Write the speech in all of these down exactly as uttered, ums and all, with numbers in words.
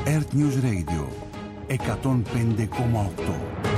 Earth News Radio εκατόν πέντε κόμμα οκτώ.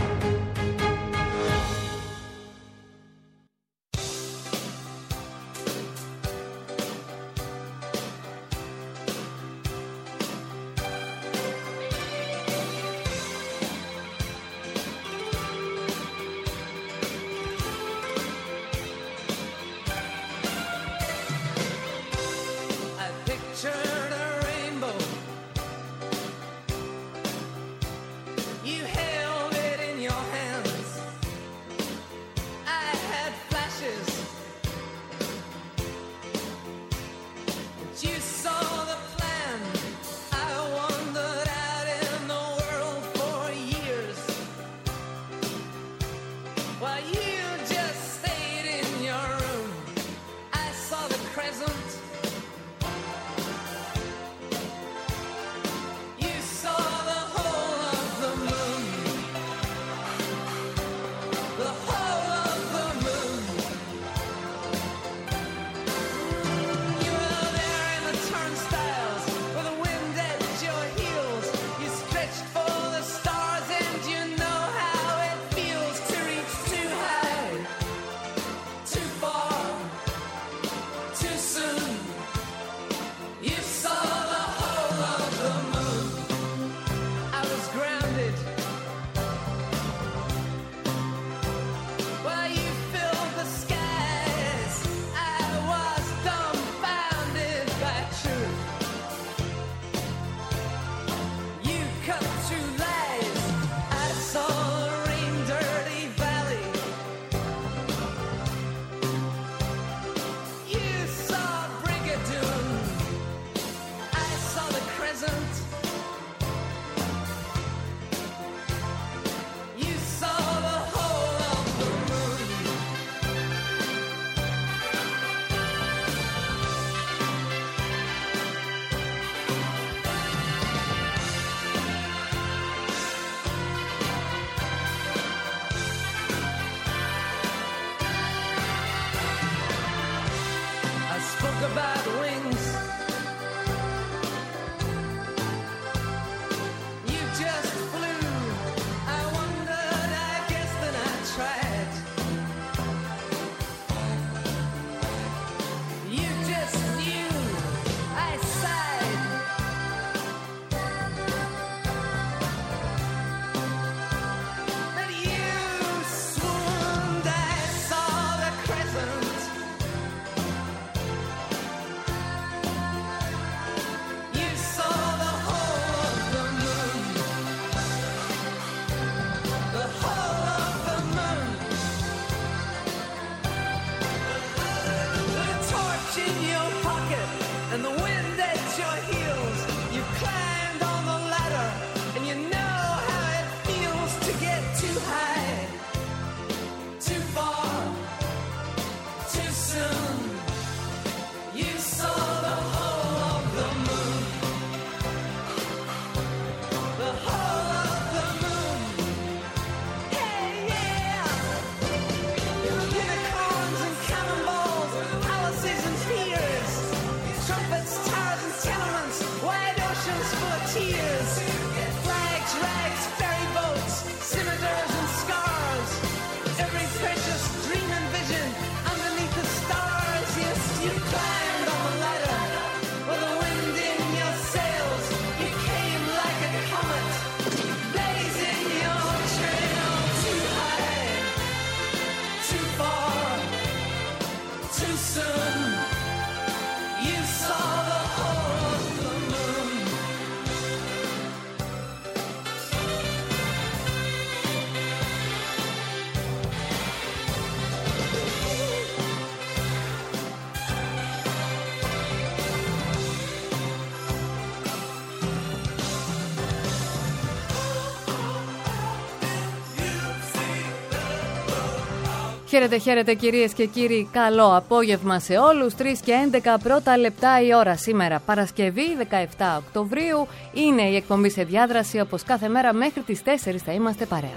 Χαίρετε, χαίρετε κυρίες και κύριοι, καλό απόγευμα σε όλους. τρεις και έντεκα πρώτα λεπτά η ώρα σήμερα, Παρασκευή δεκαεπτά Οκτωβρίου. Είναι η εκπομπή σε διάδραση, όπως κάθε μέρα μέχρι τις τέσσερις θα είμαστε παρέα.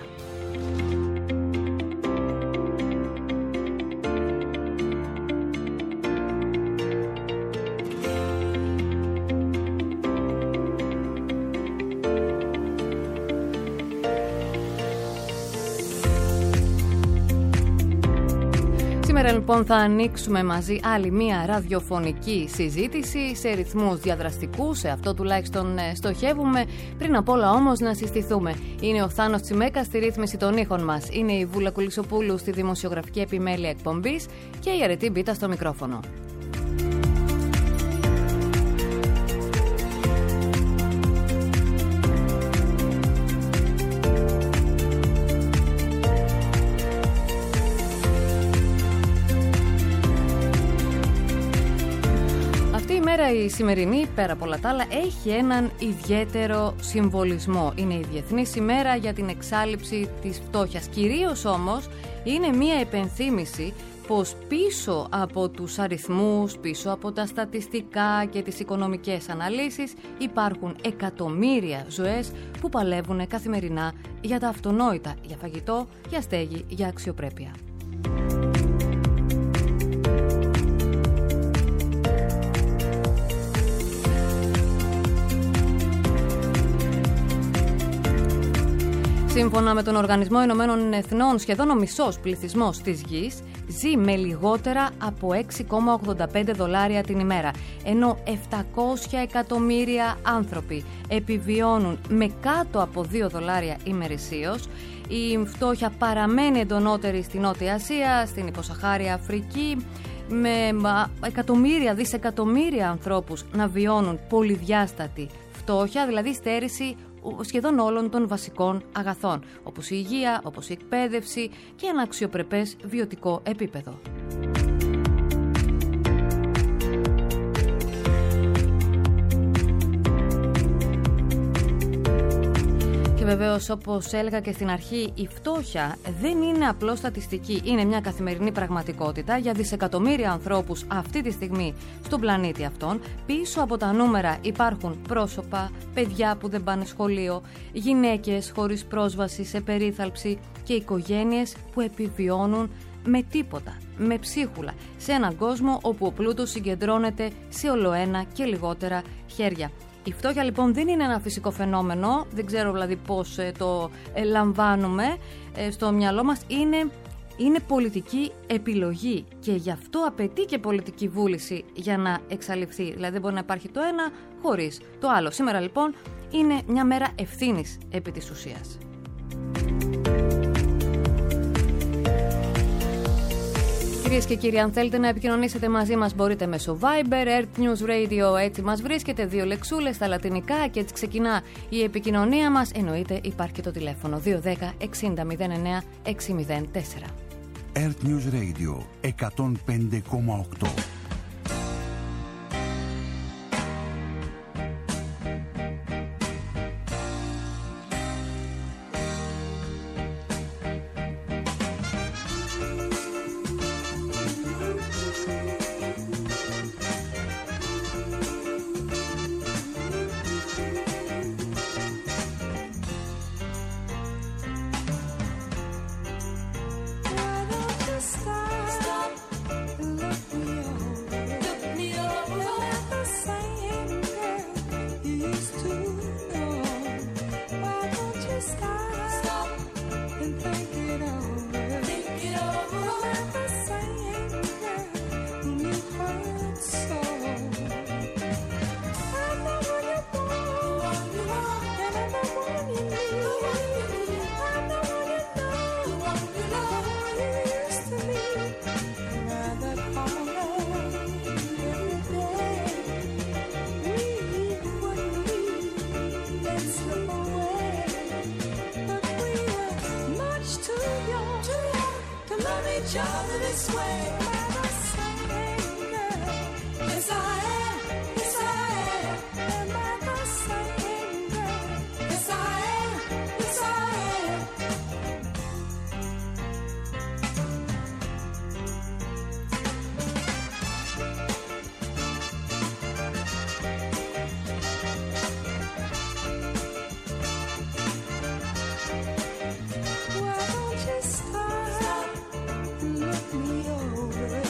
Σήμερα λοιπόν θα ανοίξουμε μαζί άλλη μία ραδιοφωνική συζήτηση σε ρυθμούς διαδραστικούς, σε αυτό τουλάχιστον στοχεύουμε. Πριν απ' όλα όμως να συστηθούμε. Είναι ο Θάνος Τσιμέκας στη ρύθμιση των ήχων μας, είναι η Βούλα Κουλισσοπούλου στη δημοσιογραφική επιμέλεια εκπομπής και η Αρετή Μπίτα στο μικρόφωνο. Η σημερινή, πέρα από όλα τα άλλα, έχει έναν ιδιαίτερο συμβολισμό. Είναι η Διεθνής ημέρα για την εξάλληψη της φτώχειας. Κυρίως όμως είναι μία επενθύμηση πως πίσω από τους αριθμούς, πίσω από τα στατιστικά και τις οικονομικές αναλύσεις υπάρχουν εκατομμύρια ζωές που παλεύουν καθημερινά για τα αυτονόητα, για φαγητό, για στέγη, για αξιοπρέπεια. Σύμφωνα με τον Οργανισμό Ηνωμένων Εθνών, σχεδόν ο μισός πληθυσμός της γης ζει με λιγότερα από έξι κόμμα ογδόντα πέντε δολάρια την ημέρα, ενώ επτακόσια εκατομμύρια άνθρωποι επιβιώνουν με κάτω από δύο δολάρια ημερησίως. Η φτώχεια παραμένει εντονότερη στην Νότια Ασία, στην υποσαχάρια Αφρική, με εκατομμύρια, δισεκατομμύρια ανθρώπους να βιώνουν πολυδιάστατη φτώχεια, δηλαδή στέρηση σχεδόν όλων των βασικών αγαθών, όπως η υγεία, όπως η εκπαίδευση και ένα αξιοπρεπές βιωτικό επίπεδο. Και βεβαίως, όπως έλεγα και στην αρχή, η φτώχεια δεν είναι απλώς στατιστική. Είναι μια καθημερινή πραγματικότητα για δισεκατομμύρια ανθρώπους αυτή τη στιγμή στον πλανήτη αυτόν. Πίσω από τα νούμερα υπάρχουν πρόσωπα, παιδιά που δεν πάνε σχολείο, γυναίκες χωρίς πρόσβαση σε περίθαλψη και οικογένειες που επιβιώνουν με τίποτα, με ψίχουλα, σε έναν κόσμο όπου ο πλούτος συγκεντρώνεται σε ολοένα και λιγότερα χέρια. Η φτώχεια λοιπόν δεν είναι ένα φυσικό φαινόμενο, δεν ξέρω δηλαδή πώς ε, το ε, λαμβάνουμε ε, στο μυαλό μας, είναι, είναι πολιτική επιλογή και γι' αυτό απαιτεί και πολιτική βούληση για να εξαλειφθεί. Δηλαδή δεν μπορεί να υπάρχει το ένα χωρίς το άλλο. Σήμερα λοιπόν είναι μια μέρα ευθύνης επί της ουσίας. Κυρίες και κύριοι, αν θέλετε να επικοινωνήσετε μαζί μας μπορείτε μέσω Viber, Earth News Radio, έτσι μας βρίσκεται, δύο λεξούλες στα λατινικά και έτσι ξεκινά η επικοινωνία μας. Εννοείται υπάρχει και το τηλέφωνο δύο ένα μηδέν εξήντα μηδέν εννέα έξι μηδέν τέσσερα. Earth News Radio εκατόν πέντε κόμμα οκτώ. Look me over.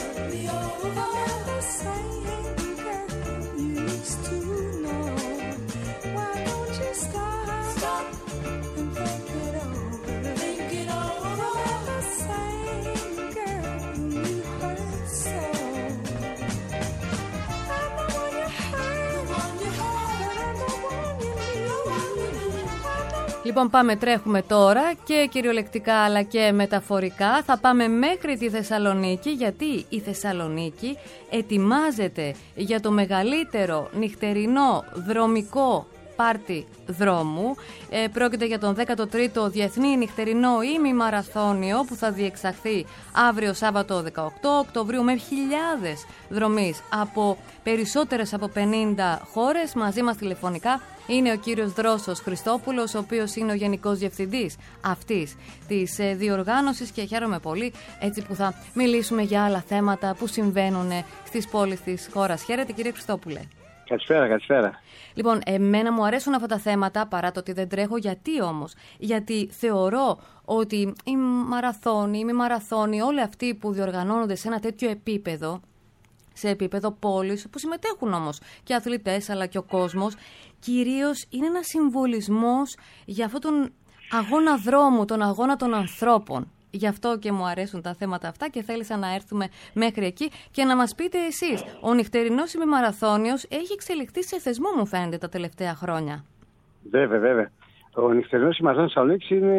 Λοιπόν, πάμε, τρέχουμε τώρα και κυριολεκτικά αλλά και μεταφορικά. Θα πάμε μέχρι τη Θεσσαλονίκη, γιατί η Θεσσαλονίκη ετοιμάζεται για το μεγαλύτερο νυχτερινό δρομικό πάρτι δρόμου. Ε, πρόκειται για τον δέκατο τρίτο Διεθνή Νυχτερινό ημιμαραθώνιο που θα διεξαχθεί αύριο Σάββατο δεκαοκτώ Οκτωβρίου με χιλιάδες δρομείς από περισσότερες από πενήντα χώρες. Μαζί μας τηλεφωνικά είναι ο κύριος Δρόσος Χριστόπουλος, ο οποίος είναι ο Γενικός Διευθυντής αυτής της ε, διοργάνωσης, και χαίρομαι πολύ έτσι που θα μιλήσουμε για άλλα θέματα που συμβαίνουν στις πόλεις της χώρας. Χαίρετε, κύριε Χριστόπουλε. Καλησπέρα, καλησπέρα. Λοιπόν, εμένα μου αρέσουν αυτά τα θέματα, παρά το ότι δεν τρέχω. Γιατί όμως? Γιατί θεωρώ ότι οι μαραθώνοι, οι μη μαραθώνοι, όλοι αυτοί που διοργανώνονται σε ένα τέτοιο επίπεδο, σε επίπεδο πόλης, που συμμετέχουν όμως και αθλητές αλλά και ο κόσμος, κυρίως είναι ένας συμβολισμός για αυτόν τον αγώνα δρόμου, τον αγώνα των ανθρώπων. Γι' αυτό και μου αρέσουν τα θέματα αυτά και θέλησα να έρθουμε μέχρι εκεί και να μας πείτε εσείς. Ο νυχτερινός ημιμαραθώνιος έχει εξελιχθεί σε θεσμό, μου φαίνεται, τα τελευταία χρόνια. Βέβαια, βέβαια. Ο νυχτερινός ημιμαραθώνιος Θεσσαλονίκης είναι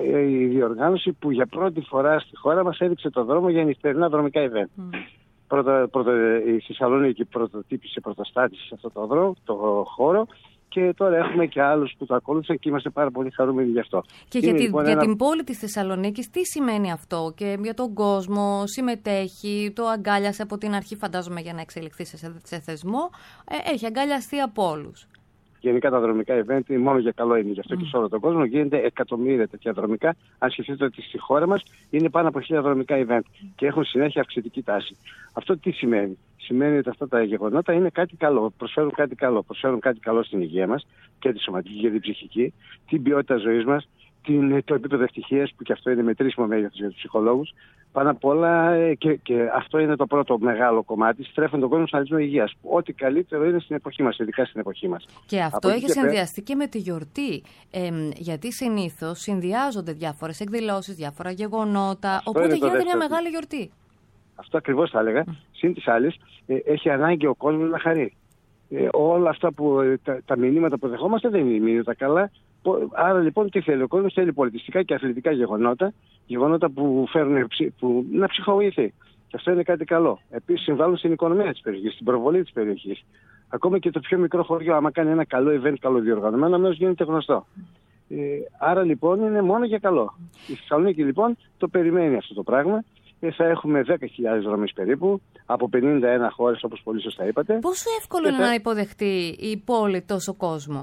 η διοργάνωση που για πρώτη φορά στη χώρα μας έδειξε το δρόμο για νυχτερινά δρομικά event. Mm. Πρώτα, πρώτα, η Θεσσαλονίκη πρωτοτύπησε, πρωτοστάτησε σε αυτό το δρόμο, το χώρο. Και τώρα έχουμε και άλλους που το ακολούθησαν και είμαστε πάρα πολύ χαρούμενοι γι' αυτό. Και για, τη, λοιπόν για ένα... την πόλη της Θεσσαλονίκης, τι σημαίνει αυτό? Και για τον κόσμο, συμμετέχει, το αγκάλιασε από την αρχή, φαντάζομαι, για να εξελιχθεί σε, σε θεσμό. Ε, έχει αγκαλιαστεί από όλους. Γενικά τα δρομικά event μόνο για καλό είναι, γι' αυτό mm. και σε όλο τον κόσμο. Γίνεται εκατομμύρια τέτοια δρομικά. Αν σκεφτείτε ότι στη χώρα μας είναι πάνω από χίλια δρομικά event και έχουν συνέχεια αυξητική τάση. Αυτό τι σημαίνει? Σημαίνει ότι αυτά τα γεγονότα είναι κάτι καλό, προσφέρουν κάτι καλό. Προσφέρουν κάτι καλό στην υγεία μας, και τη σωματική και την ψυχική, την ποιότητα ζωής μας, την, το επίπεδο ευτυχίας, που και αυτό είναι μετρήσιμο μέγεθος για τους ψυχολόγους. Πάνω απ' όλα, και, και αυτό είναι το πρώτο μεγάλο κομμάτι, στρέφουν τον κόσμο στον αλυσμό υγείας. Ό,τι καλύτερο είναι στην εποχή μας, ειδικά στην εποχή μας. Και αυτό από έχει και συνδυαστεί και με τη γιορτή. Ε, γιατί συνήθως συνδυάζονται διάφορες εκδηλώσεις, διάφορα γεγονότα. Αυτό οπότε γίνεται μια μεγάλη γιορτή. Αυτό ακριβώς θα έλεγα. Mm. Συν της άλλης, ε, έχει ανάγκη ο κόσμος να χαρεί. Ε, όλα αυτά που, ε, τα, τα μηνύματα που δεχόμαστε δεν είναι μηνύματα καλά. Άρα λοιπόν τι θέλει ο κόσμος? Θέλει πολιτιστικά και αθλητικά γεγονότα, γεγονότα που φέρουν που, να ψυχοοικηθεί. Και αυτό είναι κάτι καλό. Επίσης συμβάλλουν στην οικονομία της περιοχής, στην προβολή της περιοχής. Ακόμα και το πιο μικρό χωριό, άμα κάνει ένα καλό event, καλοδιοργανωμένο, αμέσως γίνεται γνωστό. Ε, άρα λοιπόν είναι μόνο για καλό. Η Θεσσαλονίκη λοιπόν το περιμένει αυτό το πράγμα. Θα έχουμε δέκα χιλιάδες δρομείς περίπου, από πενήντα ένα χώρες, όπως πολύ σωστά είπατε. Πόσο εύκολο είναι θα... να υποδεχτεί η πόλη τόσο κόσμο?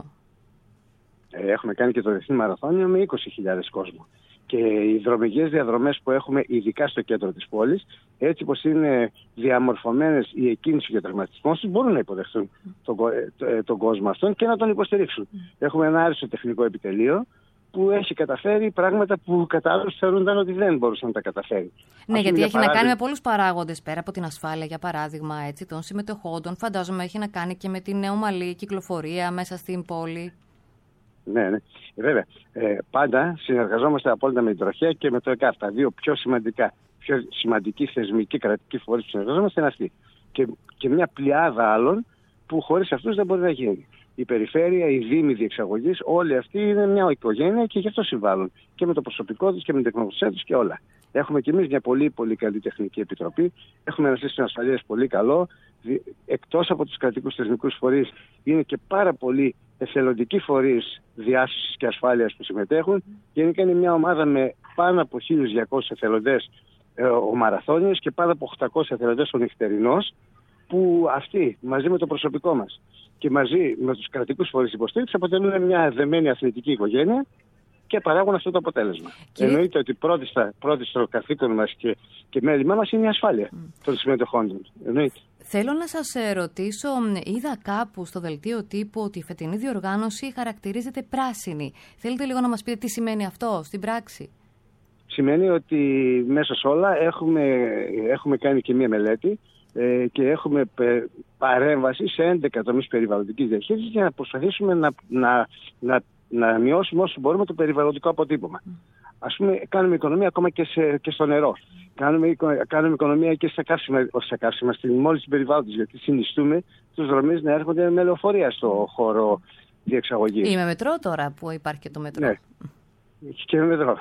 Ε, έχουμε κάνει και το Διεθνή Μαραθώνιο με είκοσι χιλιάδες κόσμο. Και οι δρομικές διαδρομές που έχουμε, ειδικά στο κέντρο της πόλης, έτσι πως είναι διαμορφωμένες η εκκίνηση και ο τερματισμός τους, μπορούν να υποδεχθούν τον, τον, τον κόσμο αυτόν και να τον υποστηρίξουν. Mm. Έχουμε ένα άριστο τεχνικό επιτελείο που έχει καταφέρει πράγματα που κατά άλλους θεωρούνταν ότι δεν μπορούσε να τα καταφέρει. Ναι, γιατί έχει παράδειγμα... να κάνει με πολλούς παράγοντες πέρα από την ασφάλεια, για παράδειγμα, έτσι, των συμμετεχόντων. Φαντάζομαι έχει να κάνει και με την ομαλή κυκλοφορία μέσα στην πόλη. Ναι, ναι. Βέβαια. Ε, πάντα συνεργαζόμαστε απόλυτα με την τροχέα και με το ΕΚΑΦ. Τα δύο πιο σημαντικά, πιο σημαντικοί θεσμικοί κρατικοί φορείς που συνεργαζόμαστε είναι αυτοί. Και, και μια πλειάδα άλλων που χωρίς αυτούς δεν μπορεί να γίνει. Η περιφέρεια, οι δήμοι διεξαγωγής, όλοι αυτοί είναι μια οικογένεια και γι' αυτό συμβάλλουν. Και με το προσωπικό τους και με την τεχνογνωσία τους και όλα. Έχουμε κι εμείς μια πολύ πολύ καλή τεχνική επιτροπή. Έχουμε ένα σύστημα ασφαλείας πολύ καλό. Εκτός από τους κρατικούς θεσμικούς φορείς, είναι και πάρα πολλοί εθελοντικοί φορείς διάσωσης και ασφάλειας που συμμετέχουν. Γενικά είναι μια ομάδα με πάνω από χίλιους διακόσιους εθελοντές ε, ο Μαραθώνιος και πάνω από οκτακόσιους εθελοντές ο Νυχτερινός, που αυτοί μαζί με το προσωπικό μας και μαζί με τους κρατικούς φορείς υποστήριξης αποτελούν μια δεμένη αθλητική οικογένεια και παράγουν αυτό το αποτέλεσμα. Και... εννοείται ότι πρώτη, πρώτη στο καθήκον μας και, και μέλημά μας είναι η ασφάλεια mm. των συμμετεχόντων. Εννοείται. Θέλω να σας ρωτήσω, είδα κάπου στο δελτίο τύπου ότι η φετινή διοργάνωση χαρακτηρίζεται πράσινη. Θέλετε λίγο να μας πείτε τι σημαίνει αυτό στην πράξη? Σημαίνει ότι μέσα σε όλα έχουμε, έχουμε κάνει και μία μελέτη ε, και έχουμε παρέμβαση σε έντεκα τομείς περιβαλλοντικής διαχείρισης για να προσπαθήσουμε να, να, να, να μειώσουμε όσο μπορούμε το περιβαλλοντικό αποτύπωμα. Mm. Ας πούμε, κάνουμε οικονομία ακόμα και, σε, και στο νερό. Κάνουμε, κάνουμε οικονομία και στα καύσιμα, στα καύσιμα στην μόλυνση του περιβάλλοντος, γιατί συνιστούμε τους δρομείς να έρχονται με λεωφορεία στο χώρο διεξαγωγή. Ή με μετρό τώρα που υπάρχει και το μετρό. Ναι, και με μετρό.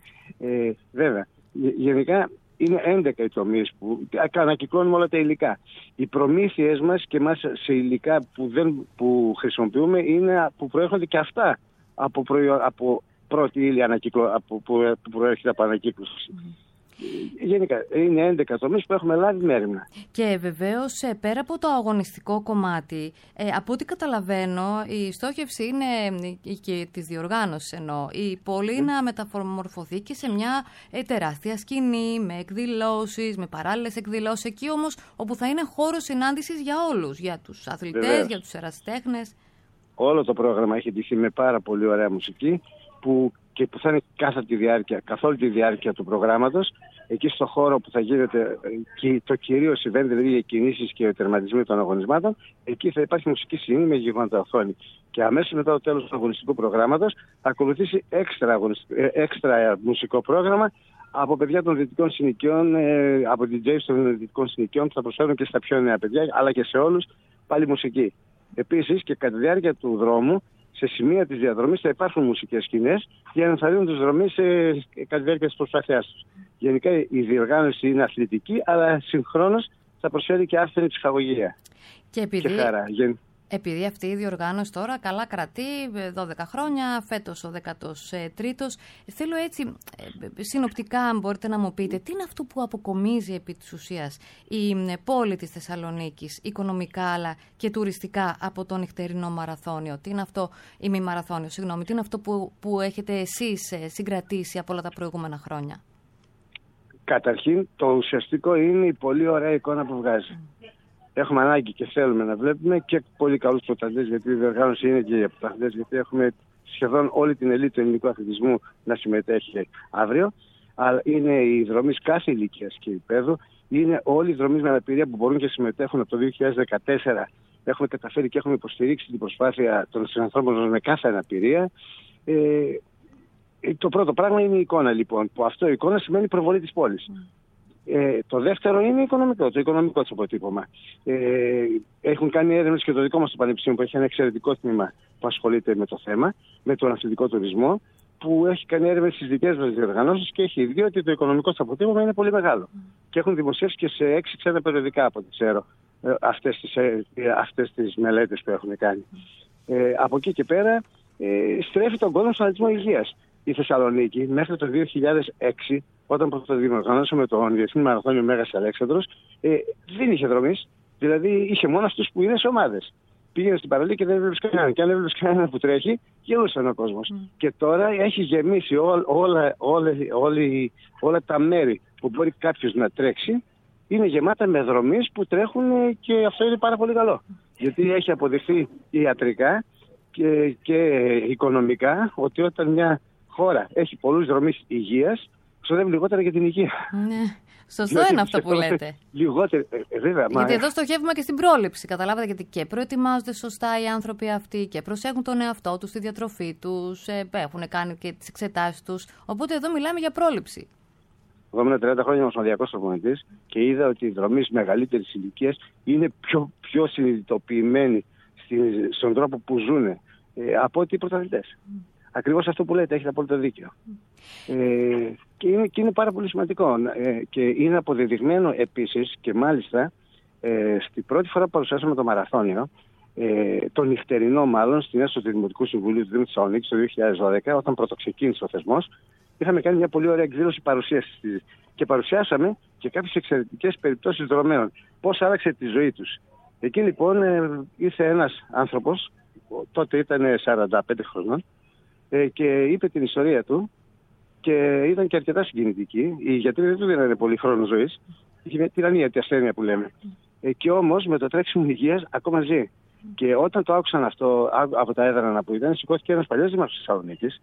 ε, βέβαια, γενικά είναι έντεκα οι τομείς που ανακυκλώνουμε όλα τα υλικά. Οι προμήθειές μας και μας σε υλικά που, δεν, που χρησιμοποιούμε είναι που προέρχονται και αυτά από, προϊό, από πρώτη ύλη ανακυκλω, από, που, που προέρχεται από ανακύκλωση. Mm. Γενικά είναι έντεκα τομείς που έχουμε λάβει μέρημνα. Και βεβαίως πέρα από το αγωνιστικό κομμάτι, ε, από ό,τι καταλαβαίνω, η στόχευση είναι και της διοργάνωσης εννοώ, η πόλη mm. να μεταμορφωθεί και σε μια ε, τεράστια σκηνή, με εκδηλώσεις, με παράλληλες εκδηλώσεις, εκεί όμως όπου θα είναι χώρος συνάντησης για όλους, για τους αθλητές, Βεβαίως. για τους ερασιτέχνες. Όλο το πρόγραμμα έχει ντυθεί με πάρα πολύ ωραία μουσική που και που θα είναι κάθε τη διάρκεια, καθ' όλη τη διάρκεια του προγράμματος, εκεί στο χώρο που θα γίνεται και το κυρίως event, δηλαδή οι κινήσεις και οι τερματισμοί των αγωνισμάτων, εκεί θα υπάρχει μουσική σκηνή με γιγαντοοθόνη. Και αμέσως μετά το τέλος του αγωνιστικού προγράμματος θα ακολουθήσει έξτρα, έξτρα μουσικό πρόγραμμα από παιδιά των δυτικών συνοικιών, από ντι τζέις των δυτικών συνοικιών που θα προσφέρουν και στα πιο νέα παιδιά, αλλά και σε όλους πάλι μουσική. Επίσης και κατά τη διάρκεια του δρόμου, σε σημεία της διαδρομής θα υπάρχουν μουσικές σκηνές για να ενθαρρύνουν τους δρομείς ε, κατά τη διάρκεια της προσπάθειάς τους. Γενικά η διοργάνωση είναι αθλητική, αλλά συγχρόνως θα προσφέρει και άρθρη ψυχαγωγία. Και επειδή, και χαρά. επειδή αυτή η διοργάνωση τώρα καλά κρατεί δώδεκα χρόνια, φέτος ο δέκατος τρίτος, θέλω έτσι συνοπτικά αν μπορείτε να μου πείτε τι είναι αυτό που αποκομίζει επί της ουσίας η πόλη της Θεσσαλονίκης οικονομικά αλλά και τουριστικά από το νυχτερινό μαραθώνιο. Τι είναι αυτό, ή μη μαραθώνιο, συγγνώμη, τι είναι αυτό που, που έχετε εσείς συγκρατήσει από όλα τα προηγούμενα χρόνια? Καταρχήν το ουσιαστικό είναι η πολύ ωραία εικόνα που βγάζει. Έχουμε ανάγκη και θέλουμε να βλέπουμε και πολύ καλούς πρωταθλητές, γιατί η διοργάνωση είναι και για πρωταθλητές, γιατί έχουμε σχεδόν όλη την ελίτ του ελληνικού αθλητισμού να συμμετέχει αύριο. Αλλά είναι οι δρομείς κάθε ηλικίας και επίπεδου, είναι όλοι οι δρομείς με αναπηρία που μπορούν και συμμετέχουν από το δύο χιλιάδες δεκατέσσερα. Έχουμε καταφέρει και έχουμε υποστηρίξει την προσπάθεια των συνανθρώπων μας με κάθε αναπηρία. Ε, το πρώτο πράγμα είναι η εικόνα, λοιπόν, που αυτό η εικόνα σημαίνει προβολή της πόλης. Mm. Ε, το δεύτερο είναι οικονομικό, το οικονομικό της αποτύπωμα. Ε, έχουν κάνει έρευνες και το δικό μας το Πανεπιστήμιο που έχει ένα εξαιρετικό τμήμα που ασχολείται με το θέμα, με τον αθλητικό τουρισμό, που έχει κάνει έρευνες στις δικές μας διοργανώσεις και έχει δει ότι το οικονομικό της αποτύπωμα είναι πολύ μεγάλο. Mm. Και έχουν δημοσιεύσει και σε έξι ξένα περιοδικά, από ό,τι ξέρω, αυτές τις, αυτές τις μελέτες που έχουν κάνει. Mm. Ε, από εκεί και πέρα ε, στρέφει τον κόσμο στον αθλητισμό υγείας. Η Θεσσαλονίκη μέχρι το δύο χιλιάδες έξι, όταν πρωτοδιοργανώσαμε τον Διεθνή Μαραθώνιο Μέγας Αλέξανδρος, ε, δεν είχε δρομείς. Δηλαδή είχε μόνο αυτούς που είναι σε ομάδες. Πήγαινε στην παραλία και δεν έβλεπες κανέναν. Και αν έβλεπες κανέναν που τρέχει, γελούσε ο κόσμος. Mm. Και τώρα έχει γεμίσει ό, όλα, όλα, όλα, όλα τα μέρη που μπορεί κάποιος να τρέξει, είναι γεμάτα με δρομείς που τρέχουν και αυτό είναι πάρα πολύ καλό. Mm. Γιατί έχει αποδειχθεί ιατρικά και, και οικονομικά ότι όταν μια χώρα έχει πολλούς δρομείς υγείας, ξοδεύει λιγότερα για την υγεία. Ναι, σωστό είναι αυτό που λέτε. Λιγότερο, ε, βέβαια. Γιατί εδώ στοχεύουμε και στην πρόληψη, καταλάβατε, γιατί και προετοιμάζονται σωστά οι άνθρωποι αυτοί και προσέχουν τον εαυτό τους, τη διατροφή τους, ε, έχουν κάνει και τις εξετάσεις τους. Οπότε εδώ μιλάμε για πρόληψη. Εγώ ήμουν τριάντα χρόνια ομοσπονδιακός προπονητής και είδα ότι οι δρομείς μεγαλύτερης ηλικίας είναι πιο, πιο συνειδητοποιημένοι στον τρόπο που ζουν ε, από ότι οι πρωταθλητές. Mm. Ακριβώς αυτό που λέτε, έχετε απόλυτο δίκιο. Mm. Ε, και, είναι, και είναι πάρα πολύ σημαντικό. Ε, και είναι αποδεδειγμένο επίσης και μάλιστα ε, στην πρώτη φορά που παρουσιάσαμε το μαραθώνιο, ε, το νυχτερινό μάλλον, στην αίθουσα του Δημοτικού Συμβουλίου του Δήμου Θεσσαλονίκης το δύο χιλιάδες δώδεκα, όταν πρωτοξεκίνησε ο θεσμός, είχαμε κάνει μια πολύ ωραία εκδήλωση παρουσίασης και παρουσιάσαμε και κάποιες εξαιρετικές περιπτώσεις δρομέων. Πώς άλλαξε τη ζωή τους. Εκεί λοιπόν ε, ήρθε ένας άνθρωπος, τότε ήταν σαράντα πέντε χρονών, ε, και είπε την ιστορία του και ήταν και αρκετά συγκινητική. Οι γιατροί δεν του δίνανε πολύ χρόνο ζωής. Είχε μια τυραννία, τη ασθένεια που λέμε. Ε, και όμως με το τρέξιμο υγείας ακόμα ζει. Και όταν το άκουσαν αυτό από τα έδρανα που ήταν, σηκώθηκε ένας παλιός δήμαρχος της Θεσσαλονίκης,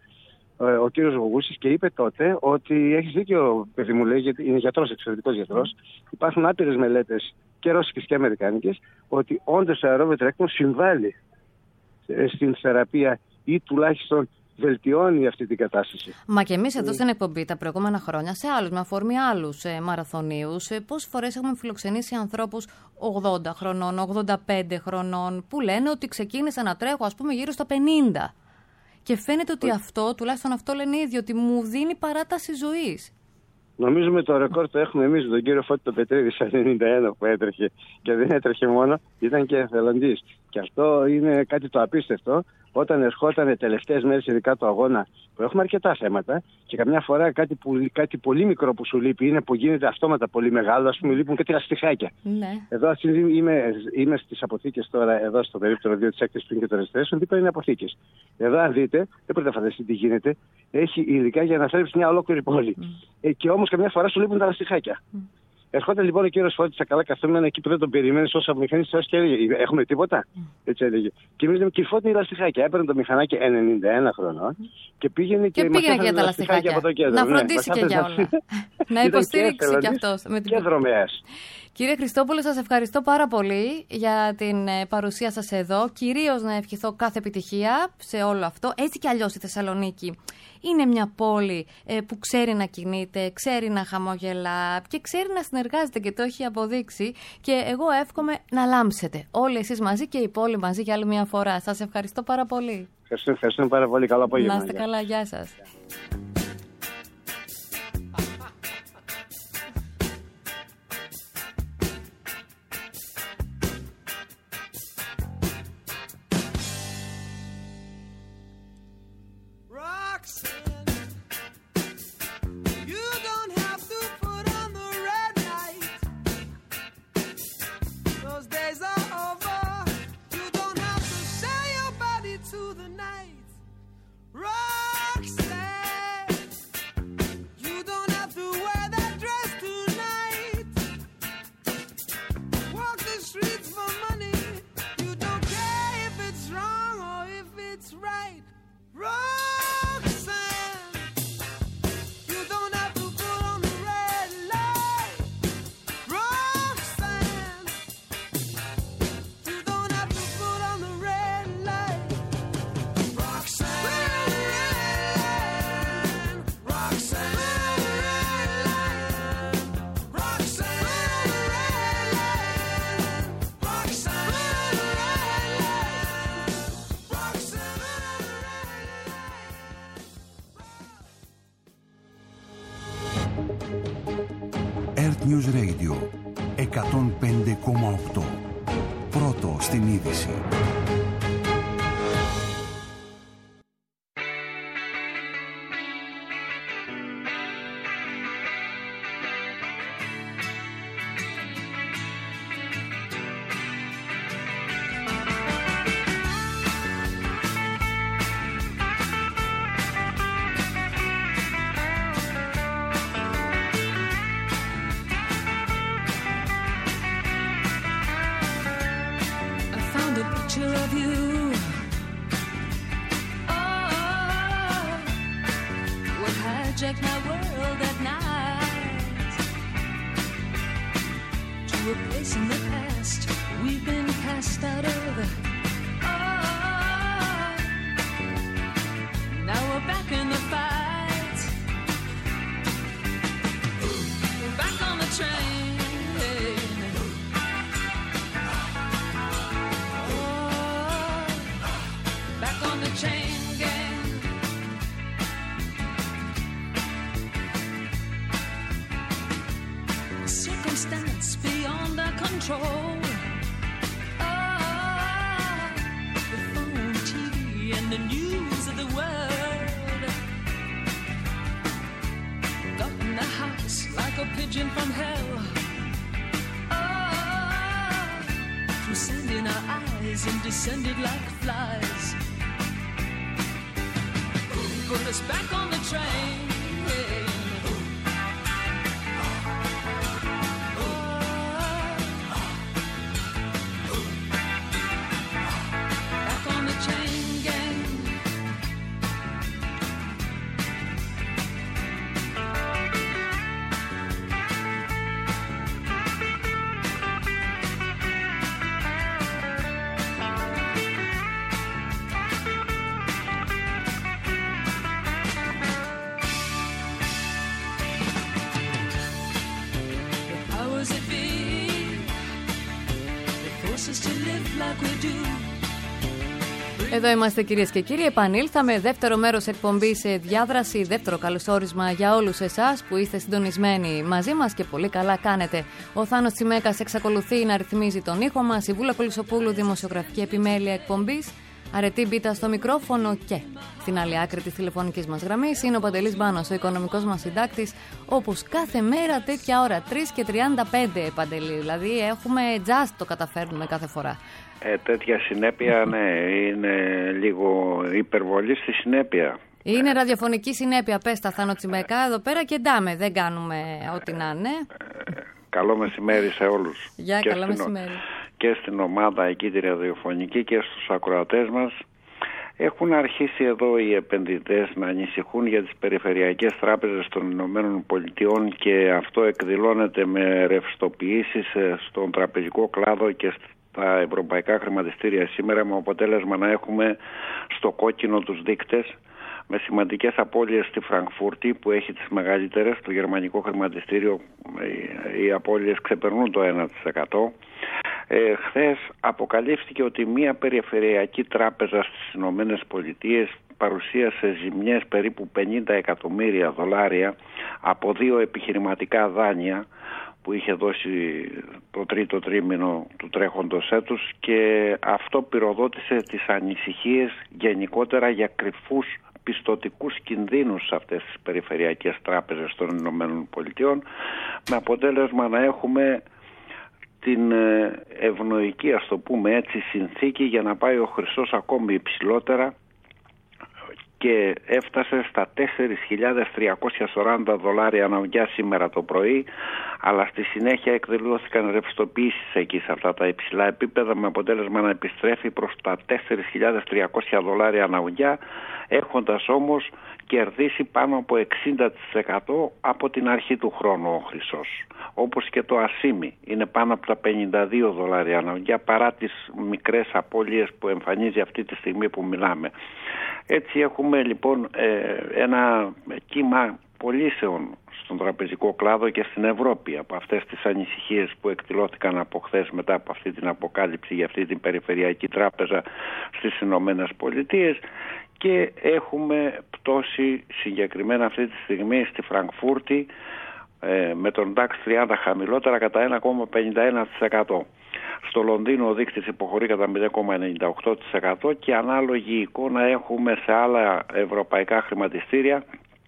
ο κύριος Γογούσης, και είπε τότε ότι έχεις δίκιο, παιδί μου, λέει, γιατί είναι γιατρός, εξαιρετικός γιατρός. Υπάρχουν άπειρες μελέτες και ρώσικες και αμερικάνικες ότι όντως το αερόβιο τρέξιμο συμβάλλει στην θεραπεία ή τουλάχιστον βελτιώνει αυτή την κατάσταση. Μα και εμείς εδώ στην εκπομπή τα προηγούμενα χρόνια, σε άλλους, με αφορμή άλλους ε, μαραθωνίους, ε, πόσες φορές έχουμε φιλοξενήσει ανθρώπους ογδόντα χρονών, ογδόντα πέντε χρονών, που λένε ότι ξεκίνησα να τρέχω, ας πούμε, γύρω στα πενήντα. Και φαίνεται ότι αυτό, τουλάχιστον αυτό λένε οι ίδιοι, ότι μου δίνει παράταση ζωής. Νομίζουμε το ρεκόρ το έχουμε εμείς, τον κύριο Φώτη τον Πετρίδη, στα ενενήντα ένα που έτρεχε. Και δεν έτρεχε μόνο, ήταν και εθελοντής. Και αυτό είναι κάτι το απίστευτο. Όταν ερχόταν τελευταίες μέρες, ειδικά του αγώνα, που έχουμε αρκετά θέματα, και καμιά φορά κάτι, που, κάτι πολύ μικρό που σου λείπει είναι που γίνεται αυτόματα πολύ μεγάλο, ας πούμε, λείπουν κάτι λαστιχάκια. Ναι. Εδώ είμαι, είμαι στις αποθήκες τώρα, εδώ στο περίπτωρο δύο της έκθεσης του και των Ρεστρέσεων, δίπλα είναι αποθήκες. Εδώ, αν δείτε, δεν μπορείτε να φανταστείτε τι γίνεται, έχει υλικά για να θρέψει μια ολόκληρη πόλη. Mm. Ε, και όμως καμιά φορά σου λείπουν τα λαστιχάκια. Mm. Ερχόταν λοιπόν ο κύριος Φώτης στα καλά καθόμενα εκεί που δεν τον περιμένει όσα μηχανή και έλεγε: έχουμε τίποτα. Mm. Έτσι έλεγε. Και εμείς λέμε: κύριε Φώτη, είναι λαστιχάκια. Έπαιρνε το μηχανάκι ενενήντα ένα χρονών mm. και πήγαινε και, και πήγαινε για τα λαστιχάκια από το κέντρο. Να φροντίσει ναι, και για όλα. Να υποστήριξει και αυτός. Και δρομέας. Κύριε Χριστόπουλε, σας ευχαριστώ πάρα πολύ για την παρουσία σας εδώ. Κυρίως να ευχηθώ κάθε επιτυχία σε όλο αυτό. Έτσι κι αλλιώς η Θεσσαλονίκη είναι μια πόλη ε, που ξέρει να κινείται, ξέρει να χαμογελά και ξέρει να συνεργάζεται και το έχει αποδείξει. Και εγώ εύχομαι να λάμψετε όλοι εσείς μαζί και η πόλη μαζί για άλλη μια φορά. Σας ευχαριστώ πάρα πολύ. Ευχαριστώ, ευχαριστώ πάρα πολύ. Καλό απόγευμα. Να είστε καλά. Γεια σας. News Radio εκατόν πέντε κόμμα οκτώ. Πρώτο στην είδηση. Εδώ είμαστε κυρίες και κύριοι, επανήλθαμε, δεύτερο μέρος εκπομπής σε διάδραση, δεύτερο καλωσόρισμα για όλους εσάς που είστε συντονισμένοι μαζί μας και πολύ καλά κάνετε. Ο Θάνος Τσιμέκας εξακολουθεί να ρυθμίζει τον ήχο μας, η Βούλα Κολυσοπούλου δημοσιογραφική επιμέλεια εκπομπής, Αρετή Μπίτα στο μικρόφωνο και στην άλλη άκρη της τηλεφωνικής μας γραμμής είναι ο Παντελής Μπάνος, ο οικονομικός μας συντάκτης, όπως κάθε μέρα τέτοια ώρα, τρεις και τριάντα πέντε Παντελή, δηλαδή έχουμε just το καταφέρνουμε κάθε φορά. Ε, τέτοια συνέπεια, ναι, είναι λίγο υπερβολή στη συνέπεια. Είναι ραδιοφωνική συνέπεια, πες τα Θάνο Τσιμέκα, εδώ πέρα και ντάμε, δεν κάνουμε ό,τι να είναι. Ε, καλό μεσημέρι σε όλους. Γεια, και καλό στην, μεσημέρι. Και στην ομάδα εκεί τη ραδιοφωνική και στους ακροατές μας. Έχουν αρχίσει εδώ οι επενδυτές να ανησυχούν για τις περιφερειακές τράπεζες των Ηνωμένων Πολιτειών και αυτό εκδηλώνεται με ρευστοποιήσεις στον τραπεζικό κλάδο και στα ευρωπαϊκά χρηματιστήρια σήμερα, με αποτέλεσμα να έχουμε στο κόκκινο τους δείκτες, με σημαντικές απώλειες στη Φραγκφούρτη που έχει τις μεγαλύτερες, το γερμανικό χρηματιστήριο οι απώλειες ξεπερνούν το ένα τοις εκατό. Ε, χθες αποκαλύφθηκε ότι μια περιφερειακή τράπεζα στις Ηνωμένες Πολιτείες παρουσίασε ζημιές περίπου πενήντα εκατομμύρια δολάρια από δύο επιχειρηματικά δάνεια που είχε δώσει το τρίτο τρίμηνο του τρέχοντος έτους και αυτό πυροδότησε τις ανησυχίες γενικότερα για κρυφούς πιστωτικούς κινδύνους σε αυτές τις περιφερειακές τράπεζες των Ηνωμένων Πολιτειών, με αποτέλεσμα να έχουμε την ευνοϊκή, ας το πούμε έτσι, συνθήκη για να πάει ο χρυσός ακόμη υψηλότερα και έφτασε στα τέσσερις χιλιάδες τριακόσια σαράντα δολάρια αναγκιά σήμερα το πρωί, αλλά στη συνέχεια εκδηλώθηκαν ρευστοποιήσεις εκεί σε αυτά τα υψηλά επίπεδα, με αποτέλεσμα να επιστρέφει προς τα τέσσερις χιλιάδες τριακόσια δολάρια αναγκιά, έχοντας όμως κερδίσει πάνω από εξήντα τοις εκατό από την αρχή του χρόνου ο χρυσός. Όπως και το ασίμι είναι πάνω από τα πενήντα δύο δολάρια αναγκιά, παρά τις μικρές απώλειες που εμφανίζει αυτή τη στιγμή που μιλάμε. Έτσι έχουμε λοιπόν ένα κύμα πωλήσεων στον τραπεζικό κλάδο και στην Ευρώπη από αυτές τις ανησυχίες που εκδηλώθηκαν από χθες μετά από αυτή την αποκάλυψη για αυτή την περιφερειακή τράπεζα στις Ηνωμένες Πολιτείες, και έχουμε πτώση συγκεκριμένα αυτή τη στιγμή στη Φραγκφούρτη με τον νταξ τριάντα χαμηλότερα κατά ένα κόμμα πενήντα ένα τοις εκατό. Στο Λονδίνο ο δείκτης υποχωρεί κατά μηδέν κόμμα ενενήντα οκτώ τοις εκατό και ανάλογη εικόνα έχουμε σε άλλα ευρωπαϊκά χρηματιστήρια,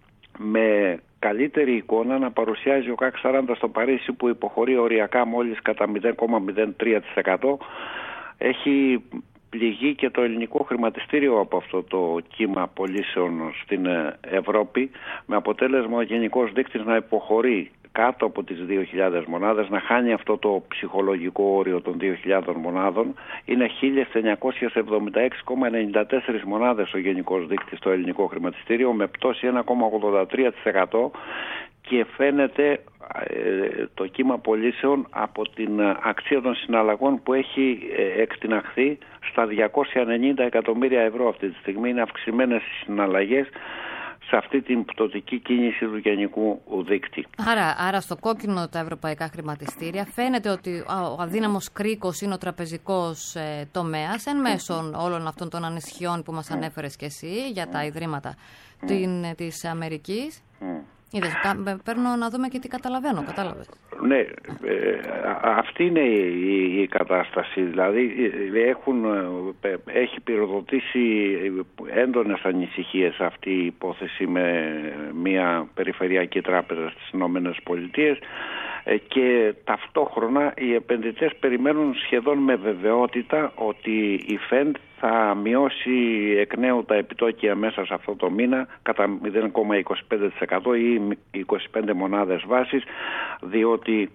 με καλύτερη εικόνα να παρουσιάζει ο κακ σαράντα στο Παρίσι που υποχωρεί οριακά μόλις κατά μηδέν κόμμα μηδέν τρία τοις εκατό. Έχει πληγεί και το ελληνικό χρηματιστήριο από αυτό το κύμα πωλήσεων στην Ευρώπη, με αποτέλεσμα ο γενικός δείκτης να υποχωρεί κάτω από τις δύο χιλιάδες μονάδες, να χάνει αυτό το ψυχολογικό όριο των δύο χιλιάδων μονάδων. Είναι χίλια εννιακόσιες εβδομήντα έξι κόμμα ενενήντα τέσσερα μονάδες ο γενικός δείκτης στο ελληνικό χρηματιστήριο, με πτώση ένα κόμμα ογδόντα τρία τοις εκατό, και φαίνεται ε, το κύμα πωλήσεων από την αξία των συναλλαγών που έχει ε, εκτιναχθεί στα διακόσια ενενήντα εκατομμύρια ευρώ αυτή τη στιγμή. Είναι αυξημένες οι συναλλαγές σε αυτή την πτωτική κίνηση του γενικού δείκτη. Άρα, άρα στο κόκκινο τα ευρωπαϊκά χρηματιστήρια φαίνεται ότι ο αδύναμος κρίκος είναι ο τραπεζικός ε, τομέας, εν μέσω όλων αυτών των ανησυχιών που μας ανέφερες και εσύ για τα ιδρύματα mm. την, της Αμερικής. Mm. Είδες, παίρνω να δούμε και τι καταλαβαίνω, κατάλαβες. Ναι, ε, αυτή είναι η, η κατάσταση. Δηλαδή έχουν, έχει πυροδοτήσει έντονες ανησυχίες αυτή η υπόθεση με μια περιφερειακή τράπεζα στις Ηνωμένες Πολιτείες και ταυτόχρονα οι επενδυτές περιμένουν σχεδόν με βεβαιότητα ότι η Fed θα μειώσει εκ νέου τα επιτόκια μέσα σε αυτό το μήνα κατά μηδέν κόμμα είκοσι πέντε τοις εκατό ή είκοσι πέντε μονάδες βάσης, διότι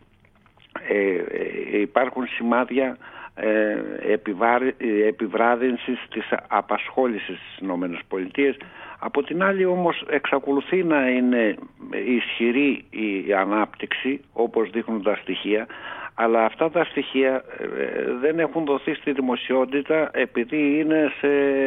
ε, υπάρχουν σημάδια ε, επιβάρη, επιβράδυνσης της απασχόλησης στις ΗΠΑ. Από την άλλη όμως εξακολουθεί να είναι ισχυρή η ανάπτυξη όπως δείχνουν τα στοιχεία, αλλά αυτά τα στοιχεία δεν έχουν δοθεί στη δημοσιότητα επειδή είναι σε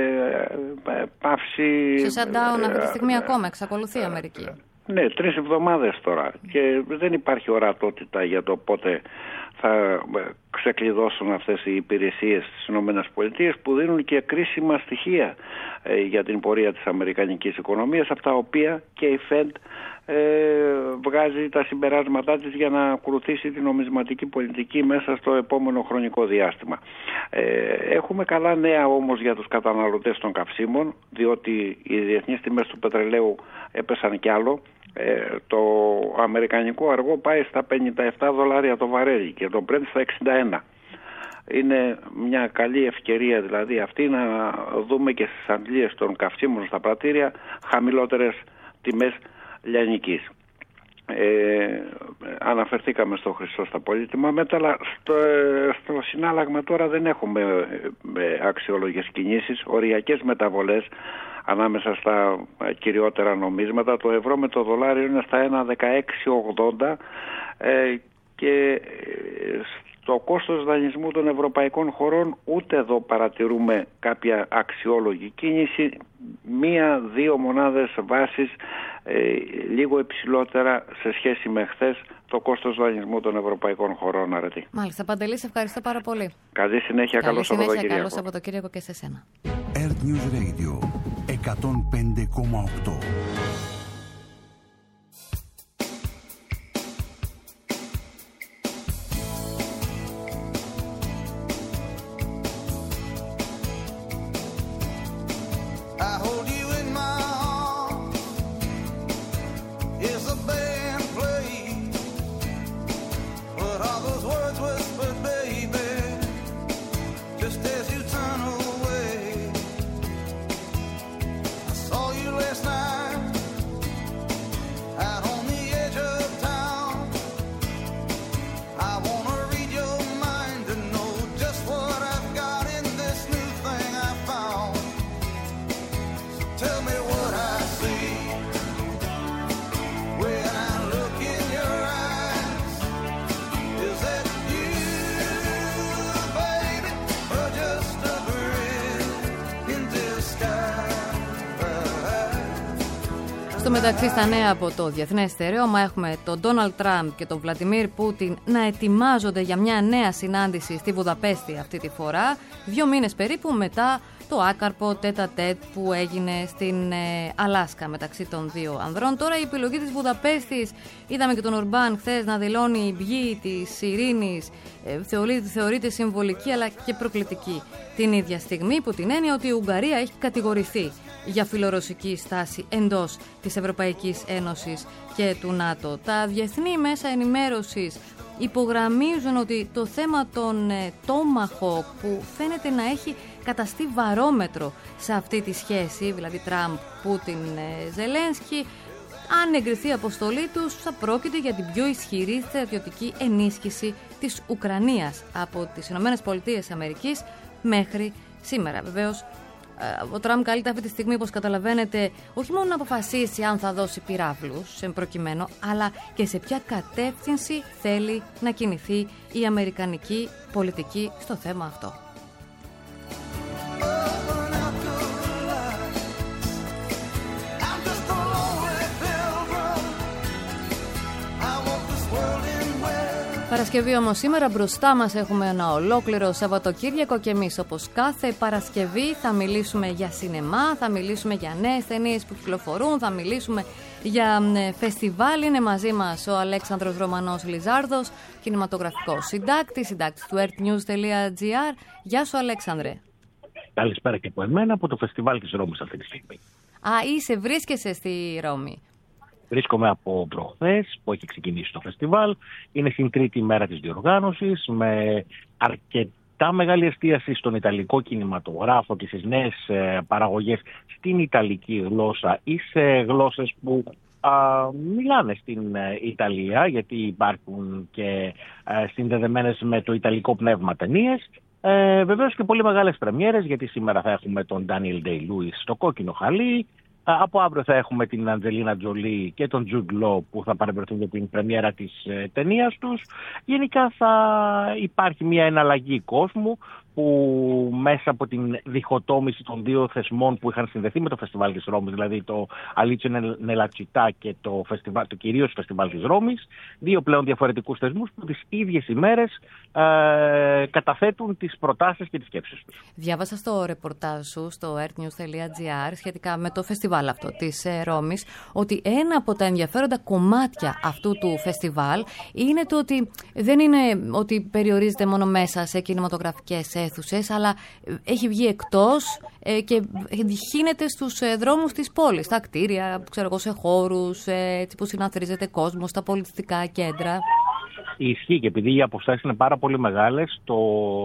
πάυση... Σε shutdown αυτή τη στιγμή ακόμα εξακολουθεί η Αμερική. Ναι, τρεις εβδομάδες τώρα και δεν υπάρχει ορατότητα για το πότε θα ξεκλειδώσουν αυτές οι υπηρεσίες στις ΗΠΑ, που δίνουν και κρίσιμα στοιχεία ε, για την πορεία της αμερικανικής οικονομίας, από τα οποία και η Fed ε, βγάζει τα συμπεράσματά της για να ακολουθήσει την νομισματική πολιτική μέσα στο επόμενο χρονικό διάστημα. Ε, έχουμε καλά νέα όμως για τους καταναλωτές των καυσίμων, διότι οι διεθνείς τιμές του πετρελαίου έπεσαν κι άλλο. Ε, το αμερικανικό αργό πάει στα πενήντα επτά δολάρια το βαρέλι και το Brent στα εξήντα ένα. Είναι μια καλή ευκαιρία δηλαδή αυτή να δούμε και στις αντλίες των καυσίμων στα πρατήρια χαμηλότερες τιμές λιανικής. Ε, αναφερθήκαμε στο χρυσό, στα πολύτιμα μέταλλα. Στο, στο συνάλλαγμα τώρα δεν έχουμε ε, αξιόλογες κινήσεις, οριακές μεταβολές ανάμεσα στα κυριότερα νομίσματα. Το ευρώ με το δολάριο είναι στα ένα δεκαέξι ογδόντα ε, και στο κόστος δανεισμού των ευρωπαϊκών χωρών ούτε εδώ παρατηρούμε κάποια αξιόλογη κίνηση. Μία-δύο μονάδες βάσης ε, λίγο υψηλότερα σε σχέση με χθες το κόστος δανεισμού των ευρωπαϊκών χωρών. Αρετή. Μάλιστα, Παντελή, σε ευχαριστώ πάρα πολύ. Καλή συνέχεια, καλό Σαββατοκύριακο. Καλό Σαββατοκύριακο και σε εσένα. Earth News Radio εκατόν πέντε κόμμα οκτώ. Στο μεταξύ, στα νέα από το Διεθνές Στερέωμα έχουμε τον Ντόναλντ Τραμπ και τον Βλαντιμίρ Πούτιν να ετοιμάζονται για μια νέα συνάντηση στη Βουδαπέστη αυτή τη φορά, δύο μήνες περίπου μετά το άκαρπο τέτα τέτ που έγινε στην ε, Αλάσκα μεταξύ των δύο ανδρών. Τώρα η επιλογή της Βουδαπέστης, είδαμε και τον Ορμπάν χθες να δηλώνει η πηγή της ειρήνης, ε, θεωρείται, θεωρείται συμβολική αλλά και προκλητική. Την ίδια στιγμή που την έννοια ότι η Ουγγαρία έχει κατηγορηθεί για φιλορωσική στάση εντός της Ευρωπαϊκής Ένωσης και του ΝΑΤΟ. Τα διεθνή μέσα ενημέρωσης υπογραμμίζουν ότι το θέμα των ε, Tomahawk, που φαίνεται να έχει καταστεί βαρόμετρο σε αυτή τη σχέση, δηλαδή Τραμπ, Πούτιν, ε, Ζελένσκι, αν εγκριθεί η αποστολή τους, θα πρόκειται για την πιο ισχυρή στρατιωτική ενίσχυση της Ουκρανίας από τις ΗΠΑ μέχρι σήμερα. Βεβαίως, ο Τραμπ καλείται αυτή τη στιγμή, όπως καταλαβαίνετε, όχι μόνο να αποφασίσει αν θα δώσει πυράβλους σε προκειμένου, αλλά και σε ποια κατεύθυνση θέλει να κινηθεί η αμερικανική πολιτική στο θέμα αυτό. Παρασκευή όμως σήμερα, μπροστά μας έχουμε ένα ολόκληρο Σαββατοκύριακο και εμείς όπως κάθε Παρασκευή θα μιλήσουμε για σινεμά, θα μιλήσουμε για νέες ταινίες που κυκλοφορούν, θα μιλήσουμε για φεστιβάλ. Είναι μαζί μας ο Αλέξανδρος Ρωμανός Λιζάρδος, κινηματογραφικός συντάκτης, συντάκτης του earthnews.gr. Γεια σου Αλέξανδρε. Καλησπέρα και από εμένα, από το φεστιβάλ της Ρώμης αυτή τη στιγμή. Α, είσαι, βρίσκεσαι στη Ρώμη. Βρίσκομαι από προχθές που έχει ξεκινήσει το φεστιβάλ. Είναι στην τρίτη μέρα της διοργάνωσης, με αρκετά μεγάλη εστίαση στον ιταλικό κινηματογράφο και στις νέες παραγωγές στην ιταλική γλώσσα ή σε γλώσσες που α, μιλάνε στην Ιταλία, γιατί υπάρχουν και α, συνδεδεμένες με το ιταλικό πνεύμα ταινίες. Ε, βεβαίως και πολύ μεγάλες πρεμιέρες, γιατί σήμερα θα έχουμε τον Daniel Day-Lewis στο κόκκινο χαλί. Από αύριο θα έχουμε την Αντζελίνα Τζολί και τον Τζουντ Λο που θα παρευρεθούν για την πρεμιέρα της ε, ταινίας τους. Γενικά θα υπάρχει μια εναλλαγή κόσμου που μέσα από την διχοτόμηση των δύο θεσμών που είχαν συνδεθεί με το φεστιβάλ της Ρώμης, δηλαδή το Αλίτσιο Νελατσιτά και το, φεστιβάλ, το κυρίως φεστιβάλ της Ρώμης, δύο πλέον διαφορετικούς θεσμούς που τις ίδιες ημέρες ε, καταθέτουν τις προτάσεις και τις σκέψεις τους. Διάβασα στο ρεπορτάζ σου στο earthnews τελεία gr σχετικά με το φεστιβάλ αυτό της ε, Ρώμης ότι ένα από τα ενδιαφέροντα κομμάτια αυτού του φεστιβάλ είναι το ότι δεν είναι ότι περιορίζεται μόνο μέσα σε κινηματογραφικές αίθουσες, αλλά έχει βγει εκτός ε, και χύνεται στους ε, δρόμους της πόλης, στα κτίρια, ξέρω εγώ, σε χώρους ε, έτσι που συναθρίζεται κόσμος, στα πολιτιστικά κέντρα. Ισχύει, και επειδή οι αποστάσεις είναι πάρα πολύ μεγάλες, το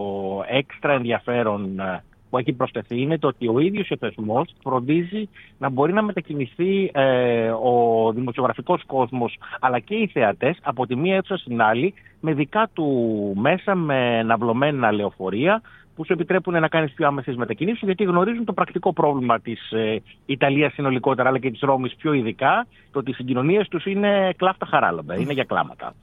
έξτρα ενδιαφέρον που έχει προσθεθεί είναι το ότι ο ίδιος ο θεσμός φροντίζει να μπορεί να μετακινηθεί ε, ο δημοσιογραφικός κόσμος αλλά και οι θεατές από τη μία αίθουσα στην άλλη με δικά του μέσα, με ναυλωμένα λεωφορεία που σου επιτρέπουν να κάνεις πιο άμεσες μετακινήσεις, γιατί γνωρίζουν το πρακτικό πρόβλημα της ε, Ιταλίας συνολικότερα αλλά και της Ρώμης πιο ειδικά, το ότι οι συγκοινωνίες τους είναι κλάφτα χαράλαμπα, είναι για κλάματα.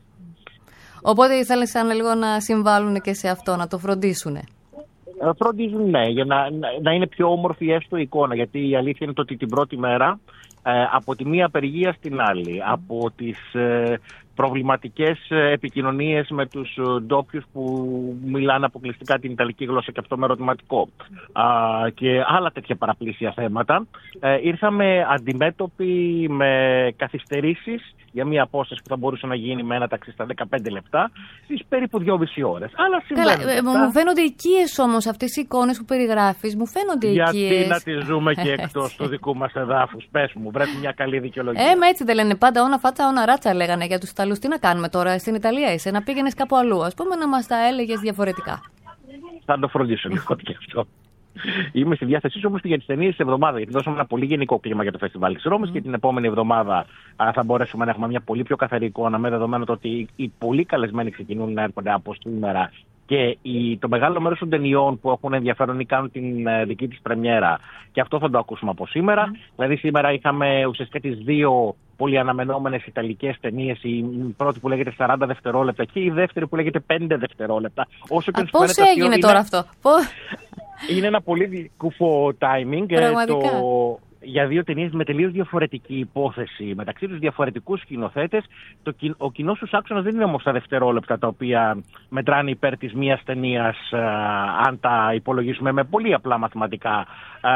Οπότε ήθελες σαν λίγο να συμβάλλουν και σε αυτό, να το φροντίσουν. Φροντίζουν, ναι, για να, να είναι πιο όμορφη έστω η εικόνα. Γιατί η αλήθεια είναι το ότι την πρώτη μέρα ε, από τη μία απεργία στην άλλη, από τις ε, προβληματικές επικοινωνίες με τους ντόπιους που μιλάνε αποκλειστικά την Ιταλική γλώσσα και αυτό με ερωτηματικό Α, και άλλα τέτοια παραπλήσια θέματα, ε, ήρθαμε αντιμέτωποι με καθυστερήσεις για μια απόσταση που θα μπορούσε να γίνει με ένα ταξί στα δεκαπέντε λεπτά στις περίπου δυόμιση ώρες. Αλλά Καλά, ε, μου φαίνονται οικίες όμως αυτές οι εικόνες που περιγράφεις, μου φαίνονται οικίες. Γιατί να τις ζούμε και εκτός του δικού μας εδάφους, πες μου, βρέπει μια καλή δικαιολογία. Ε, μα έτσι δεν λένε πάντα, όνα φάτσα, όνα ράτσα λέγανε για τους Ιταλούς. Τι να κάνουμε τώρα στην Ιταλία, είσαι να πήγαινες κάπου αλλού, ας πούμε, να μας τα έλεγες διαφορετικά. Θα το φροντίσω λίγο και αυτό. Είμαι στη διάθεσή σου όμως για τις ταινίες της εβδομάδα, γιατί δώσαμε ένα πολύ γενικό κλίμα για το φεστιβάλ της Ρώμης mm. και την επόμενη εβδομάδα α, θα μπορέσουμε να έχουμε μια πολύ πιο καθαρή εικόνα, με δεδομένο το ότι οι πολύ καλεσμένοι ξεκινούν να έρχονται από σήμερα και η, το μεγάλο μέρος των ταινιών που έχουν ενδιαφέρον ή κάνουν την uh, δική της πρεμιέρα, και αυτό θα το ακούσουμε από σήμερα. Mm. Δηλαδή σήμερα είχαμε ουσιαστικά τις δύο πολύ αναμενόμενες ιταλικές ταινίες, η πρώτη που λέγεται σαράντα δευτερόλεπτα και η δεύτερη που λέγεται πέντε δευτερόλεπτα. Όσο και Α, πώς έγινε τώρα είναι... αυτό? Είναι ένα πολύ κουφό timing. Πραγματικά. Το... Για δύο ταινίες με τελείως διαφορετική υπόθεση, μεταξύ τους διαφορετικούς σκηνοθέτες. Το, ο κοινός τους άξονας δεν είναι όμως τα δευτερόλεπτα τα οποία μετράνε υπέρ της μίας ταινίας, α, αν τα υπολογίσουμε με πολύ απλά μαθηματικά, α,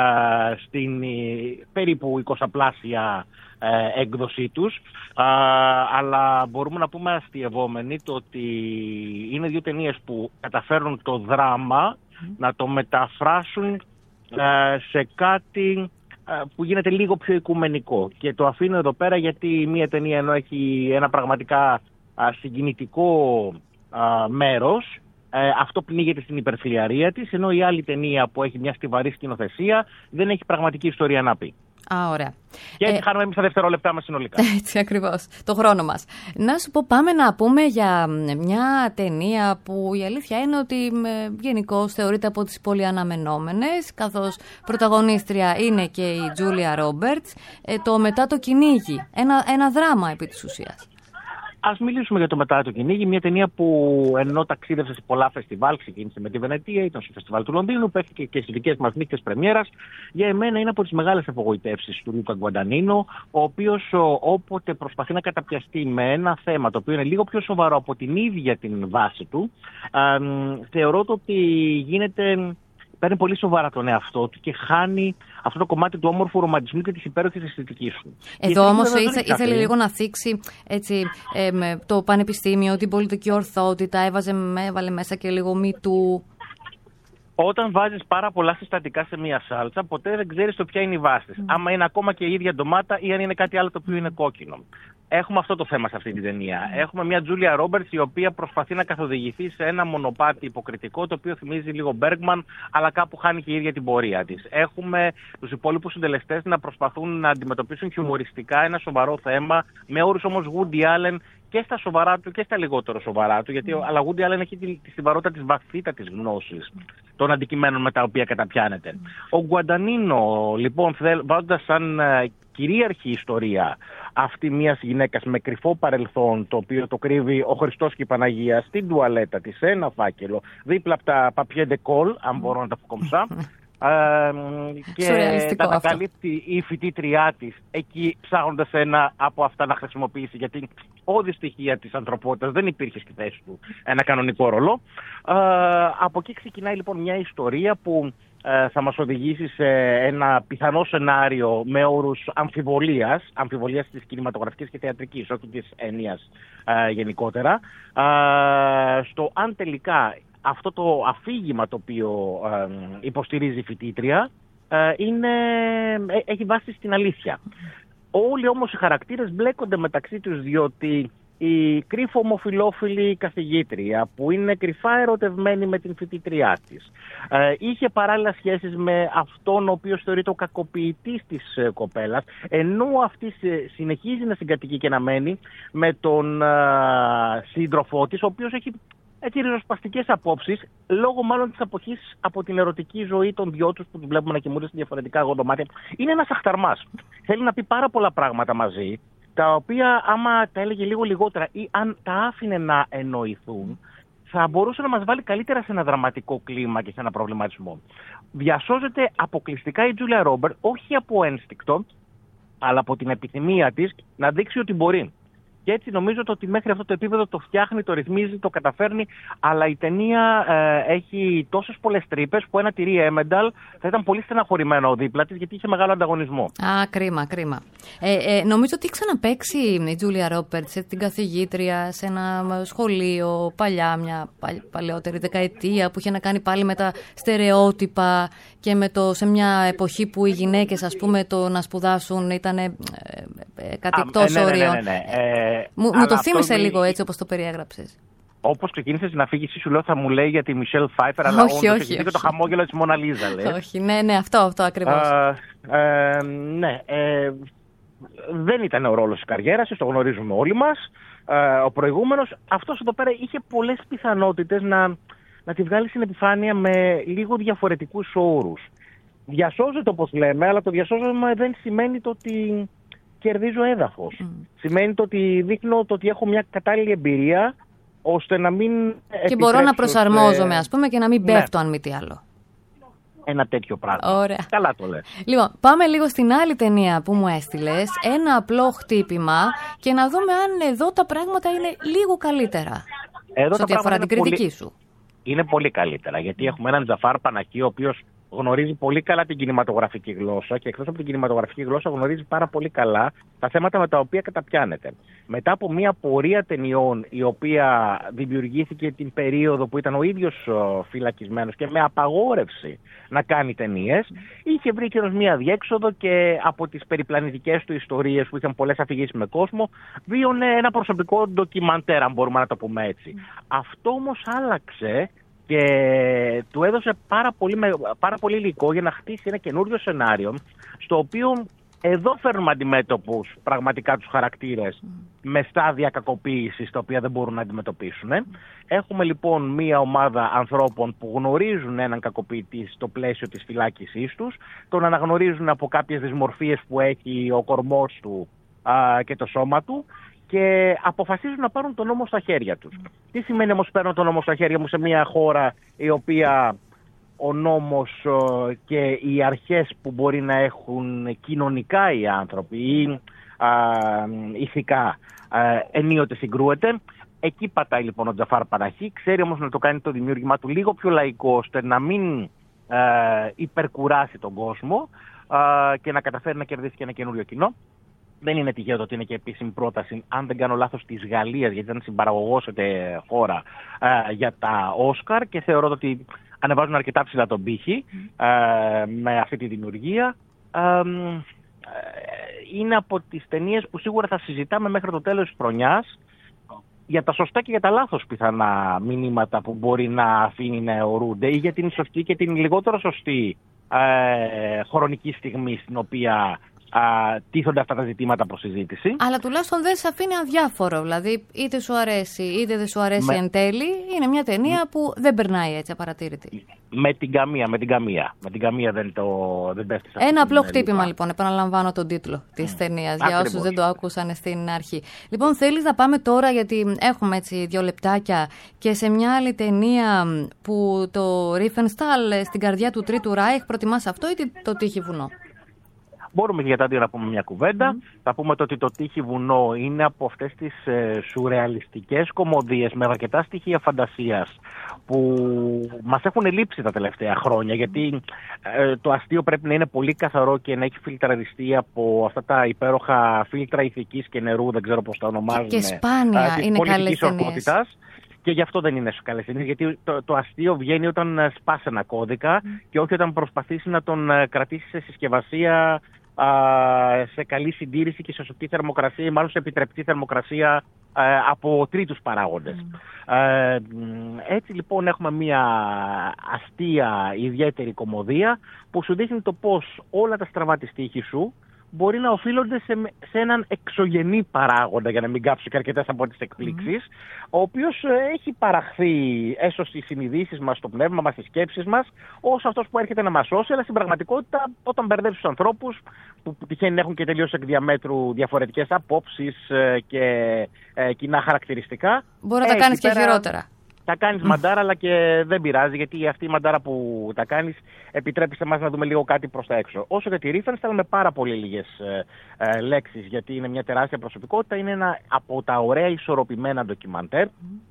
στην περίπου εικοσαπλάσια έκδοσή τους. Α, αλλά μπορούμε να πούμε αστειευόμενοι το ότι είναι δύο ταινίες που καταφέρουν το δράμα mm. να το μεταφράσουν α, σε κάτι που γίνεται λίγο πιο οικουμενικό. Και το αφήνω εδώ πέρα γιατί μία ταινία ενώ έχει ένα πραγματικά α, συγκινητικό α, μέρος, ε, αυτό πνίγεται στην υπερφιλιαρία της, ενώ η άλλη ταινία που έχει μια στιβαρή σκηνοθεσία δεν έχει πραγματική ιστορία να πει. Α, ωραία. Και έτσι ε, χάνουμε εμείς τα δευτερόλεπτά μας συνολικά. Έτσι ακριβώς, το χρόνο μας. Να σου πω, πάμε να πούμε για μια ταινία που η αλήθεια είναι ότι γενικώς θεωρείται από τις πολύ αναμενόμενες, καθώς πρωταγωνίστρια είναι και η Τζούλια Ρόμπερτς, ε, το Μετά το κυνήγι, ένα, ένα δράμα επί της ουσίας. Ας μιλήσουμε για το Μετά το κυνήγι, μια ταινία που ενώ ταξίδευσε σε πολλά φεστιβάλ, ξεκίνησε με τη Βενετία, ήταν στο φεστιβάλ του Λονδίνου, παίχθηκε και στις δικές μας νύχτες πρεμιέρας. Για εμένα είναι από τις μεγάλες απογοητεύσεις του Λούκα Γκουαντανίνο, ο οποίος όποτε προσπαθεί να καταπιαστεί με ένα θέμα το οποίο είναι λίγο πιο σοβαρό από την ίδια την βάση του, α, θεωρώ το ότι γίνεται... παίρνει πολύ σοβαρά τον εαυτό του και χάνει αυτό το κομμάτι του όμορφου ρομαντισμού και της υπέροχης αισθητικής του. Εδώ όμως ήθελε λίγο να θίξει έτσι, ε, το πανεπιστήμιο, την πολιτική ορθότητα, έβαζε, έβαλε μέσα και λίγο μη του. Όταν βάζεις πάρα πολλά συστατικά σε μία σάλτσα, ποτέ δεν ξέρεις το ποια είναι η βάση της. Mm. Άμα είναι ακόμα και η ίδια ντομάτα ή αν είναι κάτι άλλο το οποίο είναι κόκκινο. Έχουμε αυτό το θέμα σε αυτή την ταινία. Mm. Έχουμε μια Τζούλια Ρόμπερτς η οποία προσπαθεί να καθοδηγηθεί σε ένα μονοπάτι υποκριτικό, το οποίο θυμίζει λίγο Μπέργκμαν, αλλά κάπου χάνει και η ίδια την πορεία της. Έχουμε τους υπόλοιπους συντελεστές να προσπαθούν να αντιμετωπίσουν χιουμοριστικά ένα σοβαρό θέμα, με όρους όμως Woody Allen και στα σοβαρά του και στα λιγότερο σοβαρά του, γιατί mm. αλλά Woody Allen έχει τη, τη στιβαρότητα της βαθύτατης γνώσης των αντικειμένων με τα οποία καταπιάνεται. Mm. Ο Γκουαντανίνο, λοιπόν, βάζοντας σαν uh, κυρίαρχη ιστορία αυτή μιας γυναίκας με κρυφό παρελθόν, το οποίο το κρύβει ο Χριστός και η Παναγία στην τουαλέτα της, σε ένα φάκελο, δίπλα από τα papier de colle, αν μπορώ να τα πω κομψά. Ε, και τα ανακαλύπτει η φοιτήτριά της εκεί, ψάχνοντας ένα από αυτά να χρησιμοποιήσει, γιατί όδη στοιχεία της ανθρωπότητας δεν υπήρχε στη θέση του ένα κανονικό ρολό. Ε, από εκεί ξεκινάει λοιπόν μια ιστορία που ε, θα μας οδηγήσει σε ένα πιθανό σενάριο με όρους αμφιβολίας, αμφιβολίας της κινηματογραφικής και θεατρικής, όχι της έννοιας ε, γενικότερα, ε, στο αν τελικά αυτό το αφήγημα το οποίο ε, υποστηρίζει η φοιτήτρια ε, είναι, ε, έχει βάση στην αλήθεια. Όλοι όμως οι χαρακτήρες μπλέκονται μεταξύ τους, διότι η κρύφο ομοφυλόφιλη καθηγήτρια που είναι κρυφά ερωτευμένη με την φοιτήτριά της ε, είχε παράλληλα σχέσεις με αυτόν ο οποίος θεωρείται ο κακοποιητής της ε, κοπέλας, ενώ αυτή συνεχίζει να συγκατοικεί και να μένει με τον ε, σύντροφό της, ο οποίος έχει έτσι ριζοσπαστικές απόψεις, λόγω μάλλον της αποχής από την ερωτική ζωή των δυο τους που τους βλέπουμε να κοιμούνται σε διαφορετικά γοντομάτια. Είναι ένας αχταρμάς. Θέλει να πει πάρα πολλά πράγματα μαζί, τα οποία άμα τα έλεγε λίγο λιγότερα ή αν τα άφηνε να εννοηθούν, θα μπορούσε να μας βάλει καλύτερα σε ένα δραματικό κλίμα και σε ένα προβληματισμό. Διασώζεται αποκλειστικά η Τζούλια Ρόμπερτ, όχι από ένστικτο, αλλά από την επιθυμία της να δείξει ότι μπορεί. Και έτσι νομίζω ότι μέχρι αυτό το επίπεδο το φτιάχνει, το ρυθμίζει, το καταφέρνει, αλλά η ταινία ε, έχει τόσες πολλές τρύπες που ένα τυρί Έμενταλ θα ήταν πολύ στεναχωρημένο δίπλα της, γιατί είχε μεγάλο ανταγωνισμό. Α, κρίμα, κρίμα. Ε, ε, νομίζω ότι έχει ξαναπαίξει η Τζούλια Ρόμπερτς, την καθηγήτρια, σε ένα σχολείο παλιά, μια παλαιότερη δεκαετία, που είχε να κάνει πάλι με τα στερεότυπα και με το, σε μια εποχή που οι γυναίκες, ας πούμε, το να σπουδάσουν ήταν ε, ε, κάτι εκτός όριων. Ναι, ναι, ναι, ναι. Ε, Μου, μου το θύμισε λίγο μη... έτσι όπως το περιέγραψες. Όπως ξεκίνησε την αφήγησή σου, λέω θα μου λέει για τη Μισελ Φάιφερ, αλλά όχι, όντως όχι, έχει το χαμόγελο της Μόνα Λίζα, λέει. Όχι, ναι, ναι, αυτό, αυτό ακριβώς. Ε, ε, ναι, ε, δεν ήταν ο ρόλος της καριέρας, το γνωρίζουμε όλοι μας. Ε, ο προηγούμενος, αυτός εδώ πέρα είχε πολλές πιθανότητες να, να τη βγάλει στην επιφάνεια με λίγο διαφορετικούς όρους. Διασώζεται όπως λέμε, αλλά το διασώζεται δεν σημαίνει το ότι κερδίζω έδαφος. Mm. Σημαίνει το ότι δείχνω το ότι έχω μια κατάλληλη εμπειρία, ώστε να μην... Και μπορώ να προσαρμόζομαι, ας πούμε, και να μην πέφτω, ναι, αν μη τι άλλο. Ένα τέτοιο πράγμα. Ωραία. Καλά το λες. Λοιπόν, πάμε λίγο στην άλλη ταινία που μου έστειλες, Ένα απλό χτύπημα, και να δούμε αν εδώ τα πράγματα είναι λίγο καλύτερα. Εδώ σε ό,τι αφορά την κριτική πολύ... σου. Είναι πολύ καλύτερα, γιατί έχουμε έναν Τζαφάρ Παναχή, ο οποίος γνωρίζει πολύ καλά την κινηματογραφική γλώσσα και εκτός από την κινηματογραφική γλώσσα γνωρίζει πάρα πολύ καλά τα θέματα με τα οποία καταπιάνεται. Μετά από μια πορεία ταινιών, η οποία δημιουργήθηκε την περίοδο που ήταν ο ίδιος φυλακισμένος και με απαγόρευση να κάνει ταινίες, είχε βρει και μια διέξοδο και από τις περιπλανητικές του ιστορίες που είχαν πολλές αφηγήσεις με κόσμο, βίωνε ένα προσωπικό ντοκιμαντέρ, αν μπορούμε να το πούμε έτσι. Αυτό όμως άλλαξε και του έδωσε πάρα πολύ, πάρα πολύ υλικό για να χτίσει ένα καινούριο σενάριο, στο οποίο εδώ φέρνουμε αντιμέτωπους πραγματικά τους χαρακτήρες mm. με στάδια κακοποίησης τα οποία δεν μπορούν να αντιμετωπίσουν. Mm. Έχουμε λοιπόν μία ομάδα ανθρώπων που γνωρίζουν έναν κακοποιητή στο πλαίσιο της φυλάκισής τους, τον αναγνωρίζουν από κάποιες δυσμορφίες που έχει ο κορμός του α, και το σώμα του, και αποφασίζουν να πάρουν τον νόμο στα χέρια τους. Mm. Τι σημαίνει όμως παίρνω τον νόμο στα χέρια μου σε μια χώρα η οποία ο νόμος και οι αρχές που μπορεί να έχουν κοινωνικά οι άνθρωποι ή α, ηθικά α, ενίοτε συγκρούεται. Εκεί πατάει λοιπόν ο Τζαφάρ Παναχή, ξέρει όμως να το κάνει το δημιούργημά του λίγο πιο λαϊκό, ώστε να μην α, υπερκουράσει τον κόσμο α, και να καταφέρει να κερδίσει και ένα καινούριο κοινό. Δεν είναι τυχαίο ότι είναι και επίσημη πρόταση, αν δεν κάνω λάθος, της Γαλλίας, γιατί ήταν συμπαραγωγός χώρα ε, για τα Όσκαρ, και θεωρώ ότι ανεβάζουν αρκετά ψηλά τον πύχη ε, με αυτή τη δημιουργία. Ε, ε, είναι από τις ταινίες που σίγουρα θα συζητάμε μέχρι το τέλος της χρονιάς για τα σωστά και για τα λάθος πιθανά μηνύματα που μπορεί να αφήνει να αιωρούνται, ή για την σωστή και την λιγότερο σωστή ε, χρονική στιγμή στην οποία τίθονται αυτά τα ζητήματα προς συζήτηση. Αλλά τουλάχιστον δεν σε αφήνει αδιάφορο. Δηλαδή, είτε σου αρέσει είτε δεν σου αρέσει με... εν τέλει, είναι μια ταινία που δεν περνάει έτσι απαρατήρητη. Με την καμία, με την καμία. Με την καμία δεν, το, δεν πέφτει. Ένα απλό χτύπημα λοιπά. Λοιπόν, επαναλαμβάνω τον τίτλο της mm. ταινίας, για όσους δεν το άκουσαν στην αρχή. Λοιπόν, θέλεις να πάμε τώρα, γιατί έχουμε έτσι δύο λεπτάκια, και σε μια άλλη ταινία που το Riefenstahl στην καρδιά του Τρίτου Ράιχ, προτιμάς αυτό ή το Τύχη Βουνό? Μπορούμε για τα δύο να πούμε μια κουβέντα. Mm. Θα πούμε το ότι το Τύχη Βουνό είναι από αυτές τις ε, σουρεαλιστικές κωμωδίες με αρκετά στοιχεία φαντασίας που μας έχουν λείψει τα τελευταία χρόνια, γιατί ε, το αστείο πρέπει να είναι πολύ καθαρό και να έχει φιλτραριστεί από αυτά τα υπέροχα φίλτρα ηθικής και νερού, δεν ξέρω πώς τα ονομάζουν. Και σπάνια ε, είναι καλές ταινίες. Και γι' αυτό δεν είναι καλές ταινίες, γιατί το, το αστείο βγαίνει όταν σπάσει ένα κώδικα mm. και όχι όταν προσπαθήσει να τον κρατήσει σε συσκευασία, α, σε καλή συντήρηση και σε σωστή θερμοκρασία, ή μάλλον σε επιτρεπτή θερμοκρασία α, από τρίτους παράγοντες. Mm. Ε, έτσι λοιπόν έχουμε μια αστεία ιδιαίτερη κωμωδία που σου δείχνει το πώς όλα τα στραβά της τύχης σου μπορεί να οφείλονται σε, σε έναν εξωγενή παράγοντα, για να μην κάψω και αρκετές από τις εκπλήξεις, mm. ο οποίος έχει παραχθεί έσω στις συνειδήσεις μας, στο πνεύμα μας, στις σκέψεις μας, ως αυτός που έρχεται να μας σώσει, αλλά στην πραγματικότητα, όταν μπερδεύει τους ανθρώπους, που, που τυχαίνει να έχουν και τελείως εκ διαμέτρου διαφορετικές απόψεις και ε, κοινά χαρακτηριστικά, μπορεί να τα κάνεις και χειρότερα. Τα κάνεις μαντάρα, αλλά και δεν πειράζει, γιατί αυτή η μαντάρα που τα κάνεις επιτρέπει σε εμάς να δούμε λίγο κάτι προς τα έξω. Όσο για τη Riefenstahl, με πάρα πολύ λίγες ε, ε, λέξεις, γιατί είναι μια τεράστια προσωπικότητα, είναι ένα από τα ωραία ισορροπημένα ντοκιμαντέρ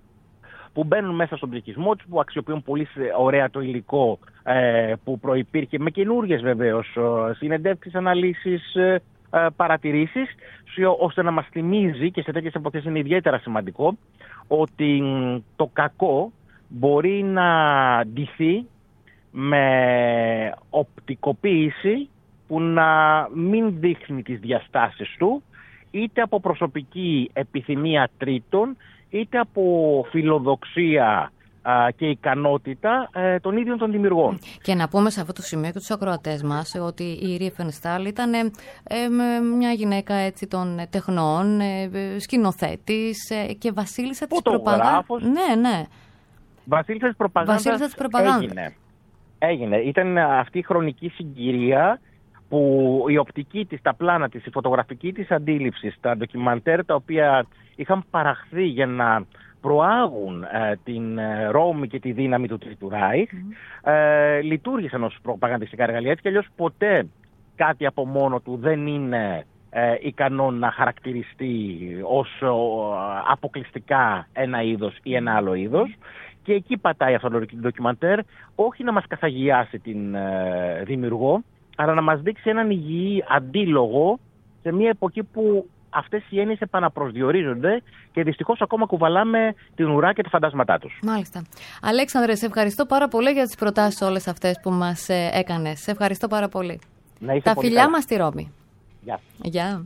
που μπαίνουν μέσα στον ψυχισμό τους, που αξιοποιούν πολύ ωραία το υλικό ε, που προϋπήρχε, με καινούργιες βεβαίως συνεντεύξεις, αναλύσεις, ε, ε, παρατηρήσεις, ώστε να μας θυμίζει, και σε τέτοιες εποχές είναι ιδιαίτερα σημαντικό, ότι το κακό μπορεί να ντυθεί με οπτικοποίηση που να μην δείχνει τις διαστάσεις του, είτε από προσωπική επιθυμία τρίτων, είτε από φιλοδοξία α, και ικανότητα ε, των ίδιων των δημιουργών. Και να πούμε σε αυτό το σημείο και τους ακροατές μας ότι η Riefenstahl ήταν ε, ε, μια γυναίκα έτσι, των τεχνών, ε, σκηνοθέτης ε, και βασίλισσα της προπαγάνδας. Ναι, ναι. Βασίλισσα της προπαγάνδας, βασίλισσα της προπαγάνδας. Έγινε. Έγινε. Ήταν αυτή η χρονική συγκυρία που η οπτική της, τα πλάνα της, η φωτογραφική της αντίληψη, τα ντοκιμαντέρ τα οποία είχαν παραχθεί για να προάγουν ε, την ε, Ρώμη και τη δύναμη του Τρίτου Ράιχ, mm. ε, λειτουργήσαν ως προπαγανδιστικά εργαλεία, έτσι κι αλλιώς ποτέ κάτι από μόνο του δεν είναι ε, ικανό να χαρακτηριστεί ως ε, αποκλειστικά ένα είδος ή ένα άλλο είδος. Και εκεί πατάει αυτό το ντοκιμαντέρ, όχι να μας καθαγιάσει την ε, δημιουργό, αλλά να μας δείξει έναν υγιή αντίλογο σε μια εποχή που αυτές οι έννοιες επαναπροσδιορίζονται και δυστυχώς ακόμα κουβαλάμε την ουρά και τα φαντάσματά τους. Μάλιστα. Αλέξανδρε, σε ευχαριστώ πάρα πολύ για τις προτάσεις όλες αυτές που μας ε, έκανες. Σε ευχαριστώ πάρα πολύ. Να τα πολύ φιλιά καλά. μας στη Ρώμη. Γεια. Γεια.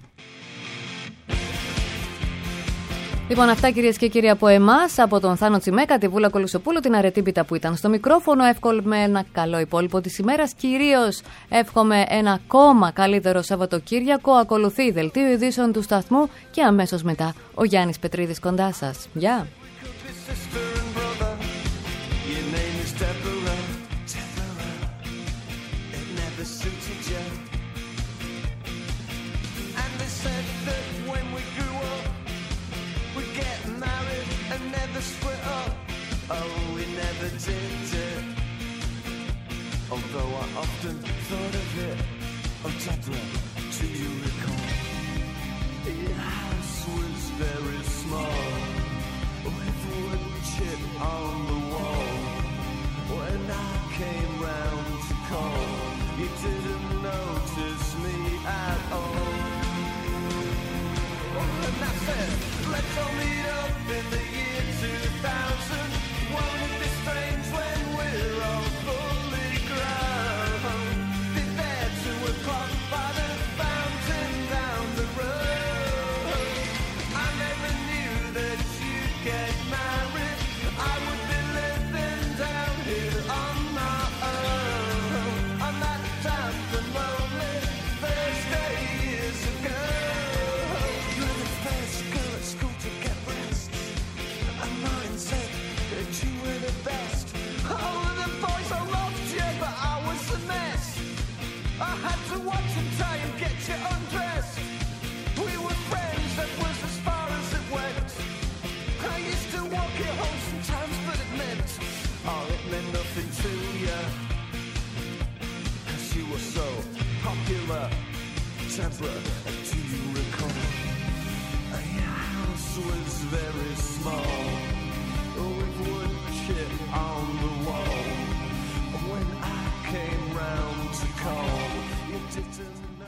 Λοιπόν, αυτά κυρίες και κύριοι από εμάς, από τον Θάνο Τσιμέκα, τη Βούλα Κολουσοπούλου, την Αρετίπητα που ήταν στο μικρόφωνο. Εύχομαι ένα καλό υπόλοιπο της ημέρας. Κυρίως εύχομαι ένα ακόμα καλύτερο Σαββατοκύριακο. Ακολουθεί η δελτίο ειδήσεων του σταθμού και αμέσως μετά ο Γιάννης Πετρίδης κοντά σας. Γεια! Although I often thought of it, oh Deborah, do you recall? The house was very small, with wood chip on the wall. When I came round to call, you didn't notice me at all. And I said, let's all meet up in the year two thousand. Won't it be strange when we're all fully grown? Be there two o'clock by the fountain down the road. I never knew that you'd get married. I would be living down here on my own on that damp and lonely Thursday I had to watch him try and get you undressed. We were friends, that was as far as it went. I used to walk you home sometimes, but it meant, oh, it meant nothing to you. Cause you were so popular. Deborah, do you recall? Your house was very small, with wood chip on the wall. When I came round to call, you didn't